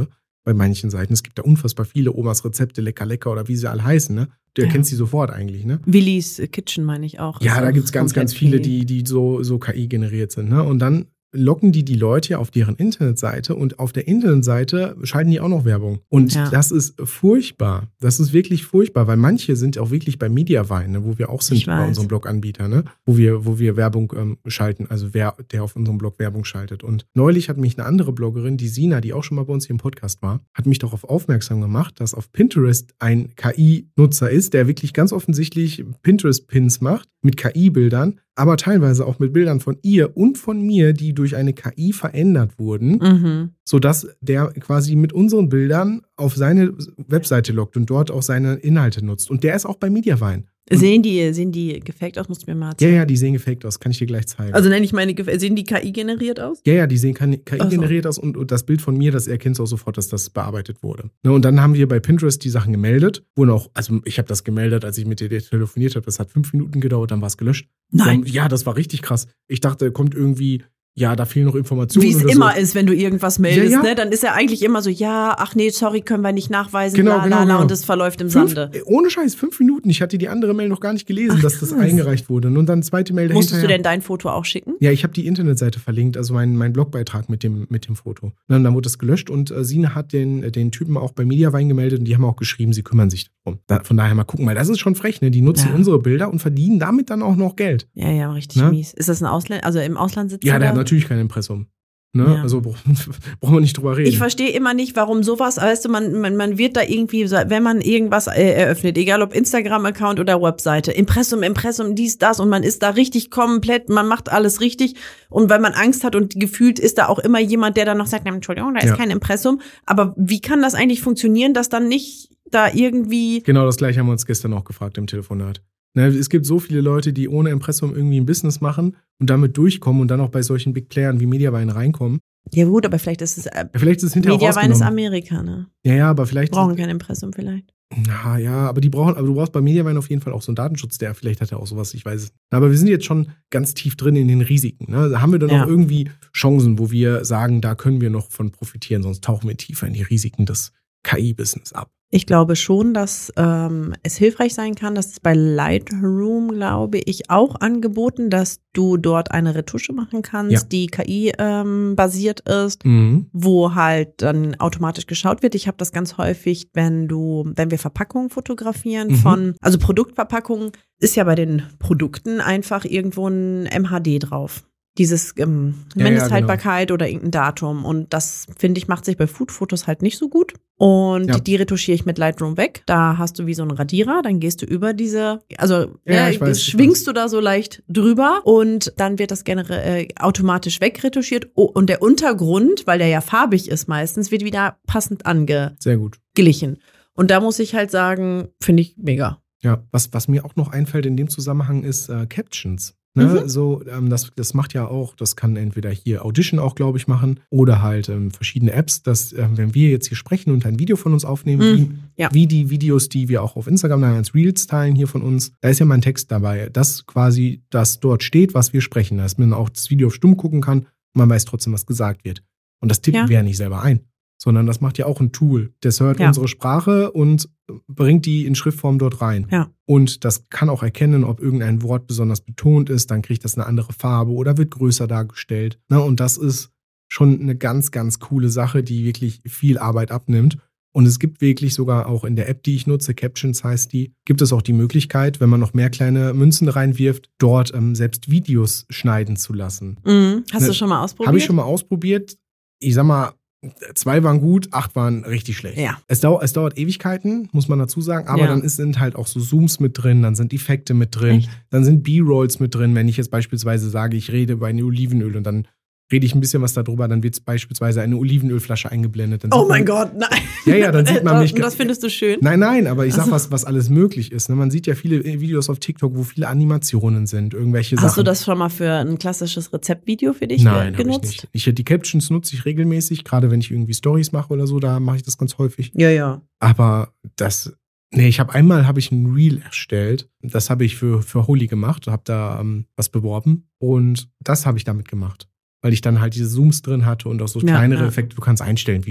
Speaker 1: bei manchen Seiten. Es gibt da unfassbar viele Omas Rezepte, lecker, lecker oder wie sie alle heißen, ne? Du erkennst ja. sie sofort eigentlich, ne?
Speaker 2: Willis Kitchen meine ich auch.
Speaker 1: Ja, da gibt's ganz, ganz viele, die, die so, so K I generiert sind, ne? Und dann locken die die Leute auf deren Internetseite und auf der Internetseite schalten die auch noch Werbung. Und ja. das ist furchtbar. Das ist wirklich furchtbar, weil manche sind auch wirklich bei Mediavine, ne, wo wir auch sind bei unserem Blog-Anbieter, ne, wo wir, wo wir Werbung ähm, schalten, also wer, der auf unserem Blog Werbung schaltet. Und neulich hat mich eine andere Bloggerin, die Sina, die auch schon mal bei uns hier im Podcast war, hat mich darauf aufmerksam gemacht, dass auf Pinterest ein K I-Nutzer ist, der wirklich ganz offensichtlich Pinterest-Pins macht mit K I-Bildern, aber teilweise auch mit Bildern von ihr und von mir, die durch eine K I verändert wurden, mhm. sodass der quasi mit unseren Bildern auf seine Webseite loggt und dort auch seine Inhalte nutzt. Und der ist auch bei Mediavine.
Speaker 2: Sehen die, sehen die gefaked aus? Musst du mir mal erzählen.
Speaker 1: Ja, ja, die sehen gefaked aus. Kann ich dir gleich zeigen.
Speaker 2: Also nenne ich meine, sehen die K I generiert aus?
Speaker 1: Ja, ja, die sehen K I generiert aus und, und das Bild von mir, das erkennst du auch sofort, dass das bearbeitet wurde. Ne, und dann haben wir bei Pinterest die Sachen gemeldet. Wurden auch, also ich habe das gemeldet, als ich mit dir telefoniert habe. Das hat fünf Minuten gedauert, dann war es gelöscht.
Speaker 2: Nein.
Speaker 1: Und, ja, das war richtig krass. Ich dachte, kommt irgendwie... Ja, da fehlen noch Informationen.
Speaker 2: Wie es
Speaker 1: oder
Speaker 2: immer
Speaker 1: so.
Speaker 2: ist, wenn du irgendwas meldest,
Speaker 1: ja, ja.
Speaker 2: ne? Dann ist er eigentlich immer so, ja, ach nee, sorry, können wir nicht nachweisen,
Speaker 1: genau,
Speaker 2: la,
Speaker 1: genau,
Speaker 2: la, la,
Speaker 1: genau.
Speaker 2: und das verläuft im
Speaker 1: fünf,
Speaker 2: Sande.
Speaker 1: Ohne Scheiß, fünf Minuten. Ich hatte die andere Mail noch gar nicht gelesen,
Speaker 2: ach,
Speaker 1: dass das
Speaker 2: krass.
Speaker 1: eingereicht wurde. Und dann zweite Mail dahinterher.
Speaker 2: Musstest du denn dein Foto auch schicken?
Speaker 1: Ja, ich habe die Internetseite verlinkt, also meinen mein Blogbeitrag mit dem, mit dem Foto. Dann, dann wurde das gelöscht und äh, Sina hat den, den Typen auch bei Mediavine gemeldet und die haben auch geschrieben, sie kümmern sich darum. Da, von daher mal gucken, weil das ist schon frech, ne? Die nutzen ja. unsere Bilder und verdienen damit dann auch noch Geld.
Speaker 2: Ja, ja, richtig ne? mies. Ist das ein Ausland, also im Ausland sitzt
Speaker 1: Ja, der
Speaker 2: da?
Speaker 1: hat natürlich kein Impressum. Ne?
Speaker 2: Ja.
Speaker 1: Also brauchen wir nicht drüber reden.
Speaker 2: Ich verstehe immer nicht, warum sowas, weißt du, man, man, man wird da irgendwie, wenn man irgendwas äh, eröffnet, egal ob Instagram-Account oder Webseite, Impressum, Impressum, dies, das und man ist da richtig komplett, man macht alles richtig und weil man Angst hat und gefühlt ist da auch immer jemand, der dann noch sagt, Entschuldigung, da ist ja. kein Impressum, aber wie kann das eigentlich funktionieren, dass dann nicht da irgendwie...
Speaker 1: Genau das gleiche haben wir uns gestern auch gefragt im Telefonat. Es gibt so viele Leute, die ohne Impressum irgendwie ein Business machen und damit durchkommen und dann auch bei solchen Big Playern wie Mediavine reinkommen.
Speaker 2: Ja gut, aber vielleicht ist es äh,
Speaker 1: ja, vielleicht ist es hinterher
Speaker 2: Mediavine ist Amerika, ne?
Speaker 1: Ja, ja, aber vielleicht
Speaker 2: brauchen kein Impressum vielleicht.
Speaker 1: Na ja, aber die brauchen, aber du brauchst bei Mediavine auf jeden Fall auch so einen Datenschutz, der vielleicht hat er auch sowas, ich weiß es. Aber wir sind jetzt schon ganz tief drin in den Risiken. Ne? Da haben wir dann ja. noch irgendwie Chancen, wo wir sagen, da können wir noch von profitieren, sonst tauchen wir tiefer in die Risiken des K I-Business ab.
Speaker 2: Ich glaube schon, dass ähm, es hilfreich sein kann. Das ist bei Lightroom, glaube ich, auch angeboten, dass du dort eine Retusche machen kannst, ja. die K I-basiert ähm, ist, mhm. wo halt dann automatisch geschaut wird. Ich habe das ganz häufig, wenn du, wenn wir Verpackungen fotografieren mhm. von, also Produktverpackungen, ist ja bei den Produkten einfach irgendwo ein M H D drauf. Dieses ähm, Mindesthaltbarkeit ja, ja, genau. oder irgendein Datum. Und das, finde ich, macht sich bei Food-Fotos halt nicht so gut. Und ja. die retuschiere ich mit Lightroom weg. Da hast du wie so einen Radierer, dann gehst du über diese, also
Speaker 1: ja,
Speaker 2: äh,
Speaker 1: ich weiß,
Speaker 2: schwingst
Speaker 1: ich
Speaker 2: du da so leicht drüber und dann wird das gerne äh, automatisch wegretuschiert. Oh, und der Untergrund, weil der ja farbig ist meistens, wird wieder passend ange-
Speaker 1: Sehr gut.
Speaker 2: glichen. Und da muss ich halt sagen, finde ich mega.
Speaker 1: Ja, was, was mir auch noch einfällt in dem Zusammenhang ist äh, Captions. Ne, mhm. So, ähm, das, das macht ja auch, das kann entweder hier Audition auch, glaube ich, machen oder halt ähm, verschiedene Apps, dass äh, wenn wir jetzt hier sprechen und ein Video von uns aufnehmen,
Speaker 2: mhm.
Speaker 1: wie,
Speaker 2: ja.
Speaker 1: wie die Videos, die wir auch auf Instagram dann als Reels teilen hier von uns, da ist ja mein Text dabei, dass quasi das dort steht, was wir sprechen, dass man auch das Video auf stumm gucken kann und man weiß trotzdem, was gesagt wird. Und das tippen ja. wir ja nicht selber ein, sondern das macht ja auch ein Tool. Das hört ja. unsere Sprache und bringt die in Schriftform dort rein.
Speaker 2: Ja.
Speaker 1: Und das kann auch erkennen, ob irgendein Wort besonders betont ist, dann kriegt das eine andere Farbe oder wird größer dargestellt. Na, und das ist schon eine ganz, ganz coole Sache, die wirklich viel Arbeit abnimmt. Und es gibt wirklich sogar auch in der App, die ich nutze, Captions heißt die, gibt es auch die Möglichkeit, wenn man noch mehr kleine Münzen reinwirft, dort ähm, selbst Videos schneiden zu lassen.
Speaker 2: Mhm. Hast
Speaker 1: ne,
Speaker 2: du schon mal ausprobiert?
Speaker 1: Habe ich schon mal ausprobiert. Ich sag mal, zwei waren gut, acht waren richtig schlecht.
Speaker 2: Ja.
Speaker 1: Es, dau- es dauert Ewigkeiten, muss man dazu sagen, aber
Speaker 2: ja.
Speaker 1: dann ist, sind halt auch so Zooms mit drin, dann sind Effekte mit drin,
Speaker 2: Echt?
Speaker 1: Dann sind B-Rolls mit drin. Wenn ich jetzt beispielsweise sage, ich rede bei einem Olivenöl und dann rede ich ein bisschen was darüber, dann wird beispielsweise eine Olivenölflasche eingeblendet. Dann
Speaker 2: oh mein
Speaker 1: man,
Speaker 2: Gott, nein.
Speaker 1: Ja, ja, dann sieht man mich.
Speaker 2: Und das findest du schön?
Speaker 1: Nein, nein, aber ich sag was, was alles möglich ist. Ne? Man sieht ja viele Videos auf TikTok, wo viele Animationen sind, irgendwelche
Speaker 2: Hast
Speaker 1: Sachen.
Speaker 2: Hast du das schon mal für ein klassisches Rezeptvideo für dich
Speaker 1: nein,
Speaker 2: genutzt?
Speaker 1: Nein, ich nicht. Ich, die Captions nutze ich regelmäßig, gerade wenn ich irgendwie Stories mache oder so, da mache ich das ganz häufig.
Speaker 2: Ja, ja.
Speaker 1: Aber das, nee, ich habe einmal habe ich ein Reel erstellt, das habe ich für, für Holy gemacht, habe da ähm, was beworben und das habe ich damit gemacht. Weil ich dann halt diese Zooms drin hatte und auch so kleinere ja, ja. Effekte, du kannst einstellen, wie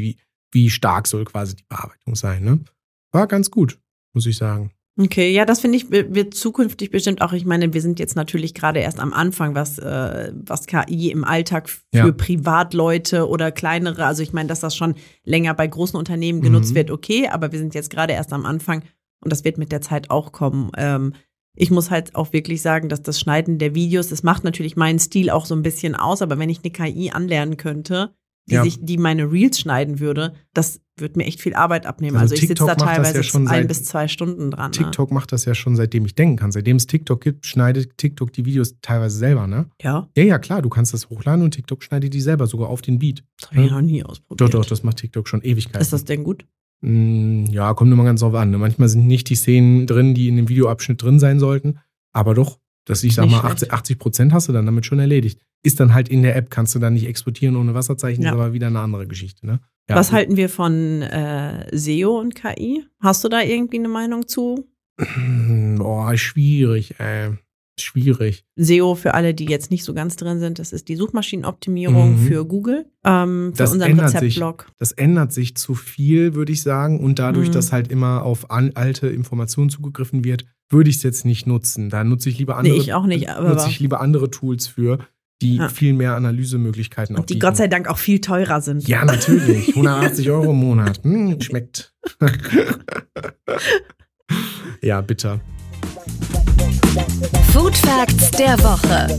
Speaker 1: wie stark soll quasi die Bearbeitung sein. Ne? War ganz gut, muss ich sagen.
Speaker 2: Okay, ja, das finde ich, wird zukünftig bestimmt auch, ich meine, wir sind jetzt natürlich gerade erst am Anfang, was, äh, was K I im Alltag für
Speaker 1: ja.
Speaker 2: Privatleute oder kleinere, also ich meine, dass das schon länger bei großen Unternehmen genutzt mhm. wird, okay, aber wir sind jetzt gerade erst am Anfang und das wird mit der Zeit auch kommen. Ähm, ich muss halt auch wirklich sagen, dass das Schneiden der Videos, das macht natürlich meinen Stil auch so ein bisschen aus, aber wenn ich eine K I anlernen könnte, die
Speaker 1: ja.
Speaker 2: sich, die meine Reels schneiden würde, das würde mir echt viel Arbeit abnehmen. Also, also ich sitze da teilweise ja ein seit, bis zwei Stunden dran.
Speaker 1: TikTok
Speaker 2: ne?
Speaker 1: macht das ja schon, seitdem ich denken kann. Seitdem es TikTok gibt, schneidet TikTok die Videos teilweise selber, ne?
Speaker 2: Ja.
Speaker 1: Ja, ja, klar, du kannst das hochladen und TikTok schneidet die selber, sogar auf den Beat.
Speaker 2: Das habe ich noch nie ausprobiert.
Speaker 1: Doch, doch, das macht TikTok schon Ewigkeiten.
Speaker 2: Ist das denn gut?
Speaker 1: Ja, kommt immer ganz drauf an. Ne? Manchmal sind nicht die Szenen drin, die in dem Videoabschnitt drin sein sollten, aber doch, dass ich sag mal, achtzig Prozent hast du dann damit schon erledigt. Ist dann halt in der App, kannst du dann nicht exportieren ohne Wasserzeichen, ja. ist aber wieder eine andere Geschichte. Ne? Ja.
Speaker 2: Was halten wir von äh, S E O und K I? Hast du da irgendwie eine Meinung zu?
Speaker 1: Boah, schwierig, ey. Schwierig.
Speaker 2: S E O für alle, die jetzt nicht so ganz drin sind, das ist die Suchmaschinenoptimierung mhm. für Google, ähm, für
Speaker 1: das
Speaker 2: unseren Rezeptblog.
Speaker 1: Sich, das ändert sich zu viel, würde ich sagen. Und dadurch, mhm. dass halt immer auf an, alte Informationen zugegriffen wird, würde ich es jetzt nicht nutzen. Da nutze ich lieber andere,
Speaker 2: nee, ich auch nicht, aber
Speaker 1: nutze ich lieber andere Tools für, die ja. viel mehr Analysemöglichkeiten haben.
Speaker 2: Und die bieten. Gott sei Dank auch viel teurer sind.
Speaker 1: Ja, natürlich. hundertachtzig Euro im Monat. Hm, schmeckt. Ja, bitter.
Speaker 3: Food Facts der Woche.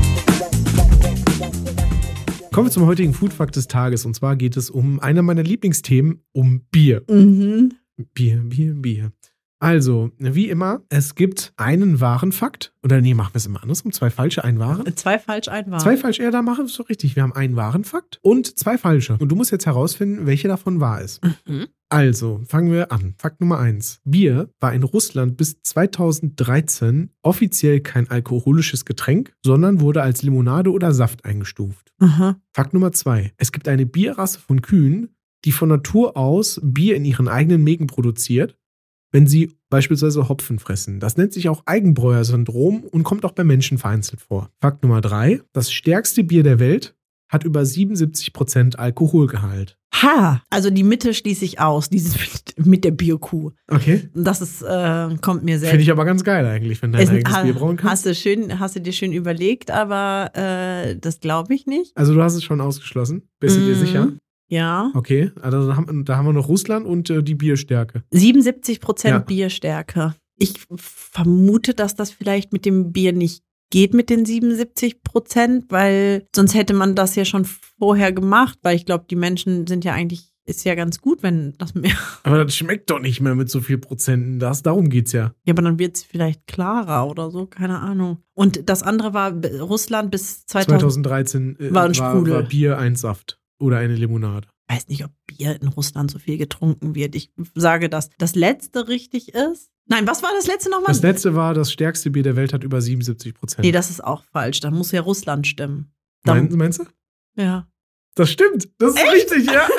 Speaker 1: Kommen wir zum heutigen Food Fact des Tages. Und zwar geht es um einer meiner Lieblingsthemen, um Bier.
Speaker 2: Mhm.
Speaker 1: Bier, Bier, Bier. Also, wie immer, es gibt einen wahren Fakt. Oder nee, machen wir es immer andersrum. Zwei falsche, ein wahren.
Speaker 2: Zwei falsch, ein wahren.
Speaker 1: Zwei falsch, ja, da machen wir es doch richtig. Wir haben einen wahren Fakt und zwei falsche. Und du musst jetzt herausfinden, welche davon wahr ist.
Speaker 2: Mhm.
Speaker 1: Also, fangen wir an. Fakt Nummer eins. Bier war in Russland bis zweitausenddreizehn offiziell kein alkoholisches Getränk, sondern wurde als Limonade oder Saft eingestuft.
Speaker 2: Mhm.
Speaker 1: Fakt Nummer zwei. Es gibt eine Bierrasse von Kühen, die von Natur aus Bier in ihren eigenen Mägen produziert, wenn sie beispielsweise Hopfen fressen. Das nennt sich auch Eigenbräuer-Syndrom und kommt auch bei Menschen vereinzelt vor. Fakt Nummer drei. Das stärkste Bier der Welt hat über siebenundsiebzig Prozent Alkoholgehalt.
Speaker 2: Ha! Also die Mitte schließe ich aus, dieses mit, mit der Bierkuh.
Speaker 1: Okay.
Speaker 2: Das ist, äh, kommt mir selbst.
Speaker 1: Finde ich aber ganz geil eigentlich, wenn du dein eigenes ha, Bier brauen kannst.
Speaker 2: Hast du, schön, hast du dir schön überlegt, aber äh, das glaube ich nicht.
Speaker 1: Also du hast es schon ausgeschlossen? Bist du mm. dir sicher?
Speaker 2: Ja.
Speaker 1: Okay, also da haben, da haben wir noch Russland und äh, die Bierstärke.
Speaker 2: siebenundsiebzig Prozent
Speaker 1: ja.
Speaker 2: Bierstärke. Ich vermute, dass das vielleicht mit dem Bier nicht geht mit den siebenundsiebzig Prozent, weil sonst hätte man das ja schon vorher gemacht, weil ich glaube, die Menschen sind ja eigentlich, ist ja ganz gut, wenn das mehr.
Speaker 1: Aber das schmeckt doch nicht mehr mit so viel Prozenten. Das, darum geht's ja.
Speaker 2: Ja, aber dann wird es vielleicht klarer oder so, keine Ahnung. Und das andere war Russland bis
Speaker 1: zweitausenddreizehn
Speaker 2: äh, war, ein
Speaker 1: war, war Bier ein Saft. Oder eine Limonade.
Speaker 2: Ich weiß nicht, ob Bier in Russland so viel getrunken wird. Ich sage, dass das letzte richtig ist. Nein, was war das letzte nochmal?
Speaker 1: Das letzte war, das stärkste Bier der Welt hat über siebenundsiebzig Prozent.
Speaker 2: Nee, das ist auch falsch. Da muss ja Russland stimmen.
Speaker 1: Da Mein, meinst du?
Speaker 2: Ja.
Speaker 1: Das stimmt. Das ist
Speaker 2: Echt?
Speaker 1: richtig, ja.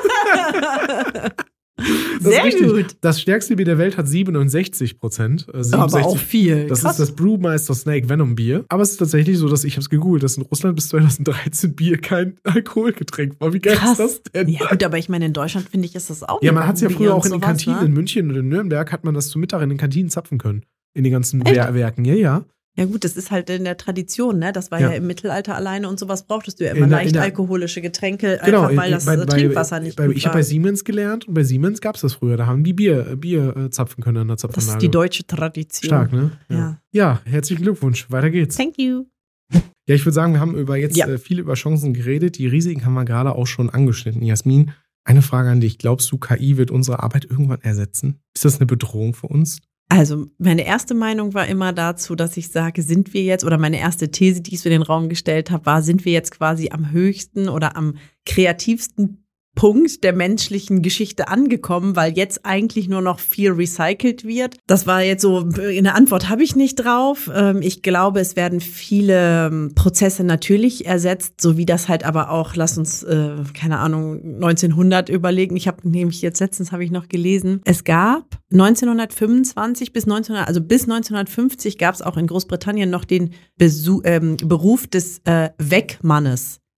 Speaker 1: Das
Speaker 2: Sehr gut.
Speaker 1: Das stärkste Bier der Welt hat siebenundsechzig Prozent.
Speaker 2: Aber auch viel.
Speaker 1: Das
Speaker 2: Krass.
Speaker 1: ist das Brewmeister Snake Venom Bier. Aber es ist tatsächlich so, dass ich habe es gegoogelt, dass in Russland bis zweitausenddreizehn Bier kein Alkoholgetränk war. Wie geil
Speaker 2: Krass.
Speaker 1: ist das denn?
Speaker 2: Ja gut, aber ich meine, in Deutschland finde ich, ist das auch.
Speaker 1: Ja, man hat es ja früher auch in den
Speaker 2: sowas,
Speaker 1: Kantinen
Speaker 2: ne?
Speaker 1: in München oder in Nürnberg hat man das zum Mittag in den Kantinen zapfen können. In den ganzen Wer- Werken. Ja, ja.
Speaker 2: Ja gut, das ist halt in der Tradition, ne? Das war ja, ja im Mittelalter alleine und sowas brauchtest du ja immer
Speaker 1: in der,
Speaker 2: leicht
Speaker 1: in der,
Speaker 2: alkoholische Getränke,
Speaker 1: genau,
Speaker 2: einfach weil
Speaker 1: in,
Speaker 2: das
Speaker 1: bei,
Speaker 2: Trinkwasser
Speaker 1: bei,
Speaker 2: nicht
Speaker 1: bei,
Speaker 2: gut
Speaker 1: Ich
Speaker 2: war.
Speaker 1: habe bei Siemens gelernt und bei Siemens gab es das früher. Da haben die Bier, Bier äh, zapfen können an der Zapfanlage.
Speaker 2: Das ist die deutsche Tradition.
Speaker 1: Stark, ne? Ja.
Speaker 2: Ja,
Speaker 1: ja, herzlichen Glückwunsch. Weiter geht's.
Speaker 2: Thank you.
Speaker 1: Ja, ich würde sagen, wir haben über jetzt
Speaker 2: ja.
Speaker 1: äh, viel über Chancen geredet. Die Risiken haben wir gerade auch schon angeschnitten. Jasmin, eine Frage an dich. Glaubst du, K I wird unsere Arbeit irgendwann ersetzen? Ist das eine Bedrohung für uns?
Speaker 2: Also meine erste Meinung war immer dazu, dass ich sage, sind wir jetzt, oder meine erste These, die ich so in den Raum gestellt habe, war, sind wir jetzt quasi am höchsten oder am kreativsten Punkt der menschlichen Geschichte angekommen, weil jetzt eigentlich nur noch viel recycelt wird. Das war jetzt so, eine Antwort habe ich nicht drauf. Ich glaube, es werden viele Prozesse natürlich ersetzt, so wie das halt aber auch, lass uns, keine Ahnung, neunzehnhundert überlegen. Ich habe nämlich jetzt letztens, habe ich noch gelesen, es gab neunzehnhundertfünfundzwanzig bis neunzehnhundert, also bis neunzehnhundertfünfzig gab es auch in Großbritannien noch den Besu- ähm, Beruf des äh, Wegmannes.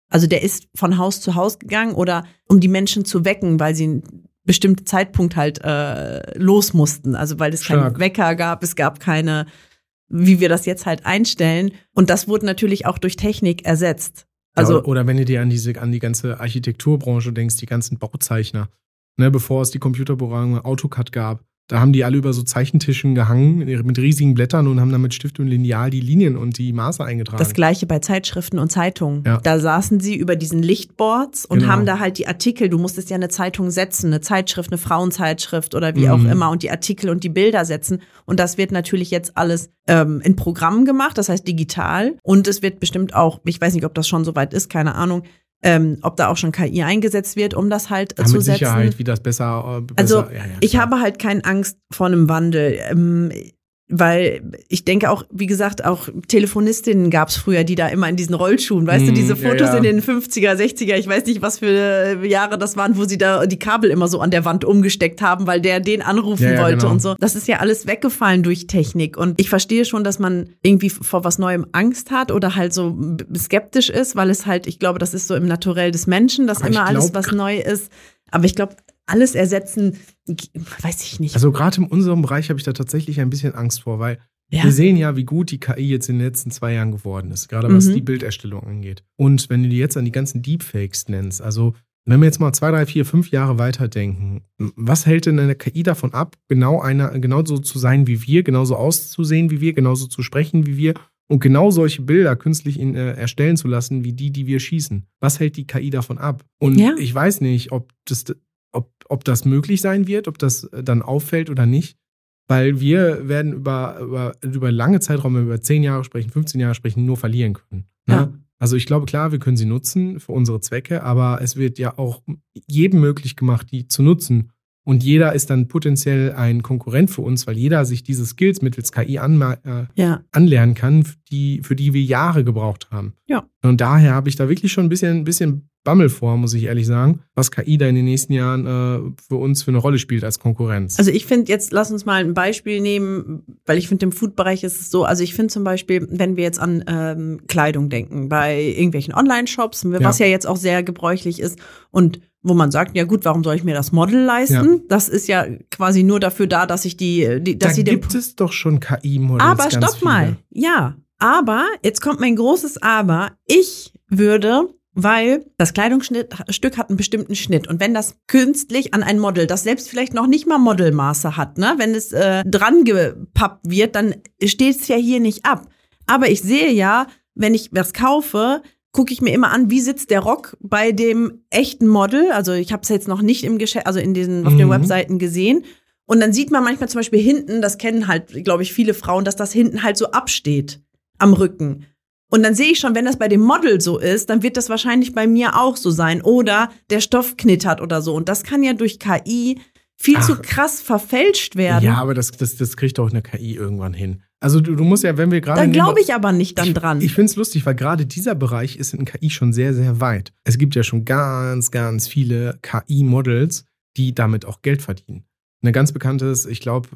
Speaker 2: Also der ist von Haus zu Haus gegangen oder um die Menschen zu wecken, weil sie einen bestimmten Zeitpunkt halt äh, los mussten. Also weil es
Speaker 1: Stark.
Speaker 2: keinen Wecker gab, es gab keine, wie wir das jetzt halt einstellen. Und das wurde natürlich auch durch Technik ersetzt. Also
Speaker 1: ja, oder wenn du dir an diese an die ganze Architekturbranche denkst, die ganzen Bauzeichner, ne, bevor es die Computerprogramme AutoCAD gab, da haben die alle über so Zeichentischen gehangen mit riesigen Blättern und haben dann mit Stift und Lineal die Linien und die Maße eingetragen.
Speaker 2: Das Gleiche bei Zeitschriften und Zeitungen.
Speaker 1: Ja.
Speaker 2: Da saßen sie über diesen Lichtboards und
Speaker 1: Genau.
Speaker 2: haben da halt die Artikel, du musstest ja eine Zeitung setzen, eine Zeitschrift, eine Frauenzeitschrift oder wie
Speaker 1: Mhm.
Speaker 2: auch immer und die Artikel und die Bilder setzen. Und das wird natürlich jetzt alles ähm, in Programmen gemacht, das heißt digital. Und es wird bestimmt auch, ich weiß nicht, ob das schon soweit ist, keine Ahnung, Ähm, ob da auch schon K I eingesetzt wird, um das halt
Speaker 1: ja,
Speaker 2: zu
Speaker 1: mit
Speaker 2: setzen.
Speaker 1: Sicherheit, wie das besser, äh, besser
Speaker 2: Also
Speaker 1: ja, ja,
Speaker 2: ich
Speaker 1: klar.
Speaker 2: habe halt keine Angst vor einem Wandel, ähm, weil ich denke auch, wie gesagt, auch Telefonistinnen gab es früher, die da immer in diesen Rollschuhen, weißt
Speaker 1: Mm,
Speaker 2: du, diese
Speaker 1: ja,
Speaker 2: Fotos
Speaker 1: ja.
Speaker 2: in den fünfziger, sechziger, ich weiß nicht, was für Jahre das waren, wo sie da die Kabel immer so an der Wand umgesteckt haben, weil der den anrufen
Speaker 1: Ja, ja,
Speaker 2: wollte
Speaker 1: genau.
Speaker 2: und so. Das ist ja alles weggefallen durch Technik und ich verstehe schon, dass man irgendwie vor was Neuem Angst hat oder halt so skeptisch ist, weil es halt, ich glaube, das ist so im Naturell des Menschen, dass
Speaker 1: Aber ich
Speaker 2: immer alles,
Speaker 1: glaub-
Speaker 2: was neu ist. Aber ich glaube, alles ersetzen, weiß ich nicht.
Speaker 1: Also gerade in unserem Bereich habe ich da tatsächlich ein bisschen Angst vor, weil
Speaker 2: Ja.
Speaker 1: wir sehen ja, wie gut die K I jetzt in den letzten zwei Jahren geworden ist, gerade was
Speaker 2: Mhm.
Speaker 1: die Bilderstellung angeht. Und wenn du dir jetzt an die ganzen Deepfakes nennst, also wenn wir jetzt mal zwei, drei, vier, fünf Jahre weiterdenken, was hält denn eine K I davon ab, genau einer, genauso zu sein wie wir, genauso auszusehen wie wir, genauso zu sprechen wie wir und genau solche Bilder künstlich in, äh, erstellen zu lassen, wie die, die wir schießen? Was hält die K I davon ab? Und
Speaker 2: Ja.
Speaker 1: ich weiß nicht, ob das, ob, ob das möglich sein wird, ob das dann auffällt oder nicht. Weil wir werden über, über, über lange Zeitraum, wenn wir über zehn Jahre sprechen, fünfzehn Jahre sprechen, nur verlieren können. Ne?
Speaker 2: Ja.
Speaker 1: Also ich glaube, klar, wir können sie nutzen für unsere Zwecke, aber es wird ja auch jedem möglich gemacht, die zu nutzen. Und jeder ist dann potenziell ein Konkurrent für uns, weil jeder sich diese Skills mittels K I anma- äh,
Speaker 2: Ja.
Speaker 1: anlernen kann, für die, für die wir Jahre gebraucht haben.
Speaker 2: Ja.
Speaker 1: Und daher habe ich da wirklich schon ein bisschen, ein bisschen Bammel vor, muss ich ehrlich sagen, was K I da in den nächsten Jahren äh, für uns für eine Rolle spielt als Konkurrenz.
Speaker 2: Also ich finde, jetzt lass uns mal ein Beispiel nehmen, weil ich finde, im Food-Bereich ist es so, also ich finde zum Beispiel, wenn wir jetzt an ähm, Kleidung denken, bei irgendwelchen Online-Shops, was ja. ja jetzt auch sehr gebräuchlich ist und wo man sagt, ja gut, warum soll ich mir das Model leisten? Ja. Das ist ja quasi nur dafür da, dass ich die, die dass
Speaker 1: da
Speaker 2: sie
Speaker 1: gibt
Speaker 2: den
Speaker 1: es doch schon K I-Models.
Speaker 2: Aber
Speaker 1: ganz
Speaker 2: stopp
Speaker 1: viele.
Speaker 2: mal, ja, aber, jetzt kommt mein großes Aber, ich würde, weil das Kleidungsstück hat einen bestimmten Schnitt und wenn das künstlich an ein Model, das selbst vielleicht noch nicht mal Modelmaße hat, ne, wenn es äh, dran gepappt wird, dann steht es ja hier nicht ab. Aber ich sehe ja, wenn ich was kaufe, gucke ich mir immer an, wie sitzt der Rock bei dem echten Model. Also ich habe es jetzt noch nicht im Geschäft, also in diesen auf
Speaker 1: Mhm.
Speaker 2: den Webseiten gesehen. Und dann sieht man manchmal zum Beispiel hinten, das kennen halt, glaube ich, viele Frauen, dass das hinten halt so absteht am Rücken. Und dann sehe ich schon, wenn das bei dem Model so ist, dann wird das wahrscheinlich bei mir auch so sein. Oder der Stoff knittert oder so. Und das kann ja durch K I viel
Speaker 1: Ach.
Speaker 2: zu krass verfälscht werden.
Speaker 1: Ja, aber das, das, das kriegt doch eine K I irgendwann hin. Also du, du musst ja, wenn wir gerade...
Speaker 2: Da
Speaker 1: in dem
Speaker 2: glaube
Speaker 1: Be-
Speaker 2: ich aber nicht dann
Speaker 1: ich,
Speaker 2: dran.
Speaker 1: Ich finde es lustig, weil gerade dieser Bereich ist in K I schon sehr, sehr weit. Es gibt ja schon ganz, ganz viele K I-Models, die damit auch Geld verdienen. Eine ganz bekannte ist, ich glaube,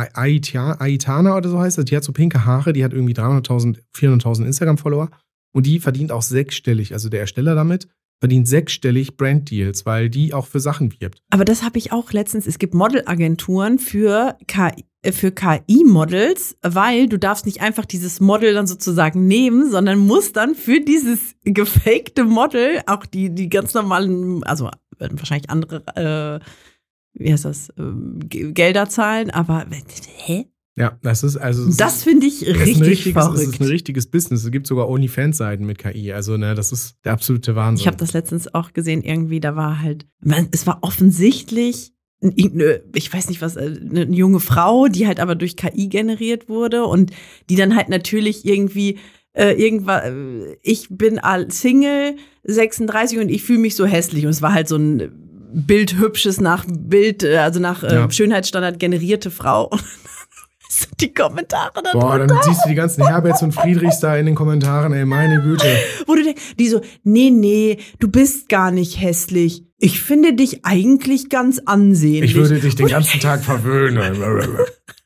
Speaker 1: Aitana oder so heißt das, die hat so pinke Haare, die hat irgendwie dreihunderttausend, vierhunderttausend Instagram-Follower und die verdient auch sechsstellig, also der Ersteller damit, verdient sechsstellig Brand-Deals, weil die auch für Sachen wirbt.
Speaker 2: Aber das habe ich auch letztens. Es gibt Modelagenturen für K I, äh, für K I-Models, weil du darfst nicht einfach dieses Model dann sozusagen nehmen, sondern musst dann für dieses gefakte Model auch die, die ganz normalen, also äh, wahrscheinlich andere, äh, wie heißt das, äh, G- Gelder zahlen, aber hä?
Speaker 1: Ja, das ist also... es
Speaker 2: Das
Speaker 1: ist-
Speaker 2: finde ich
Speaker 1: es ist ein
Speaker 2: richtig
Speaker 1: richtiges,
Speaker 2: verrückt.
Speaker 1: Es ist ein richtiges Business. Es gibt sogar OnlyFans-Seiten mit K I. Also, ne, das ist der absolute Wahnsinn.
Speaker 2: Ich habe das letztens auch gesehen, irgendwie, da war halt, man, es war offensichtlich, irgendeine, ich weiß nicht was, eine junge Frau, die halt aber durch K I generiert wurde und die dann halt natürlich irgendwie äh, irgendwas, äh, ich bin all Single, sechsunddreißig und ich fühle mich so hässlich und es war halt so ein bildhübsches nach Bild, äh, also nach äh,
Speaker 1: Ja.
Speaker 2: Schönheitsstandard generierte Frau. Und sind die Kommentare da
Speaker 1: Boah, dann siehst du die ganzen Herberts und Friedrichs da in den Kommentaren, ey, meine Güte.
Speaker 2: Wo du denkst, die so, nee, nee, du bist gar nicht hässlich. Ich finde dich eigentlich ganz ansehnlich.
Speaker 1: Ich würde dich den ganzen Tag verwöhnen.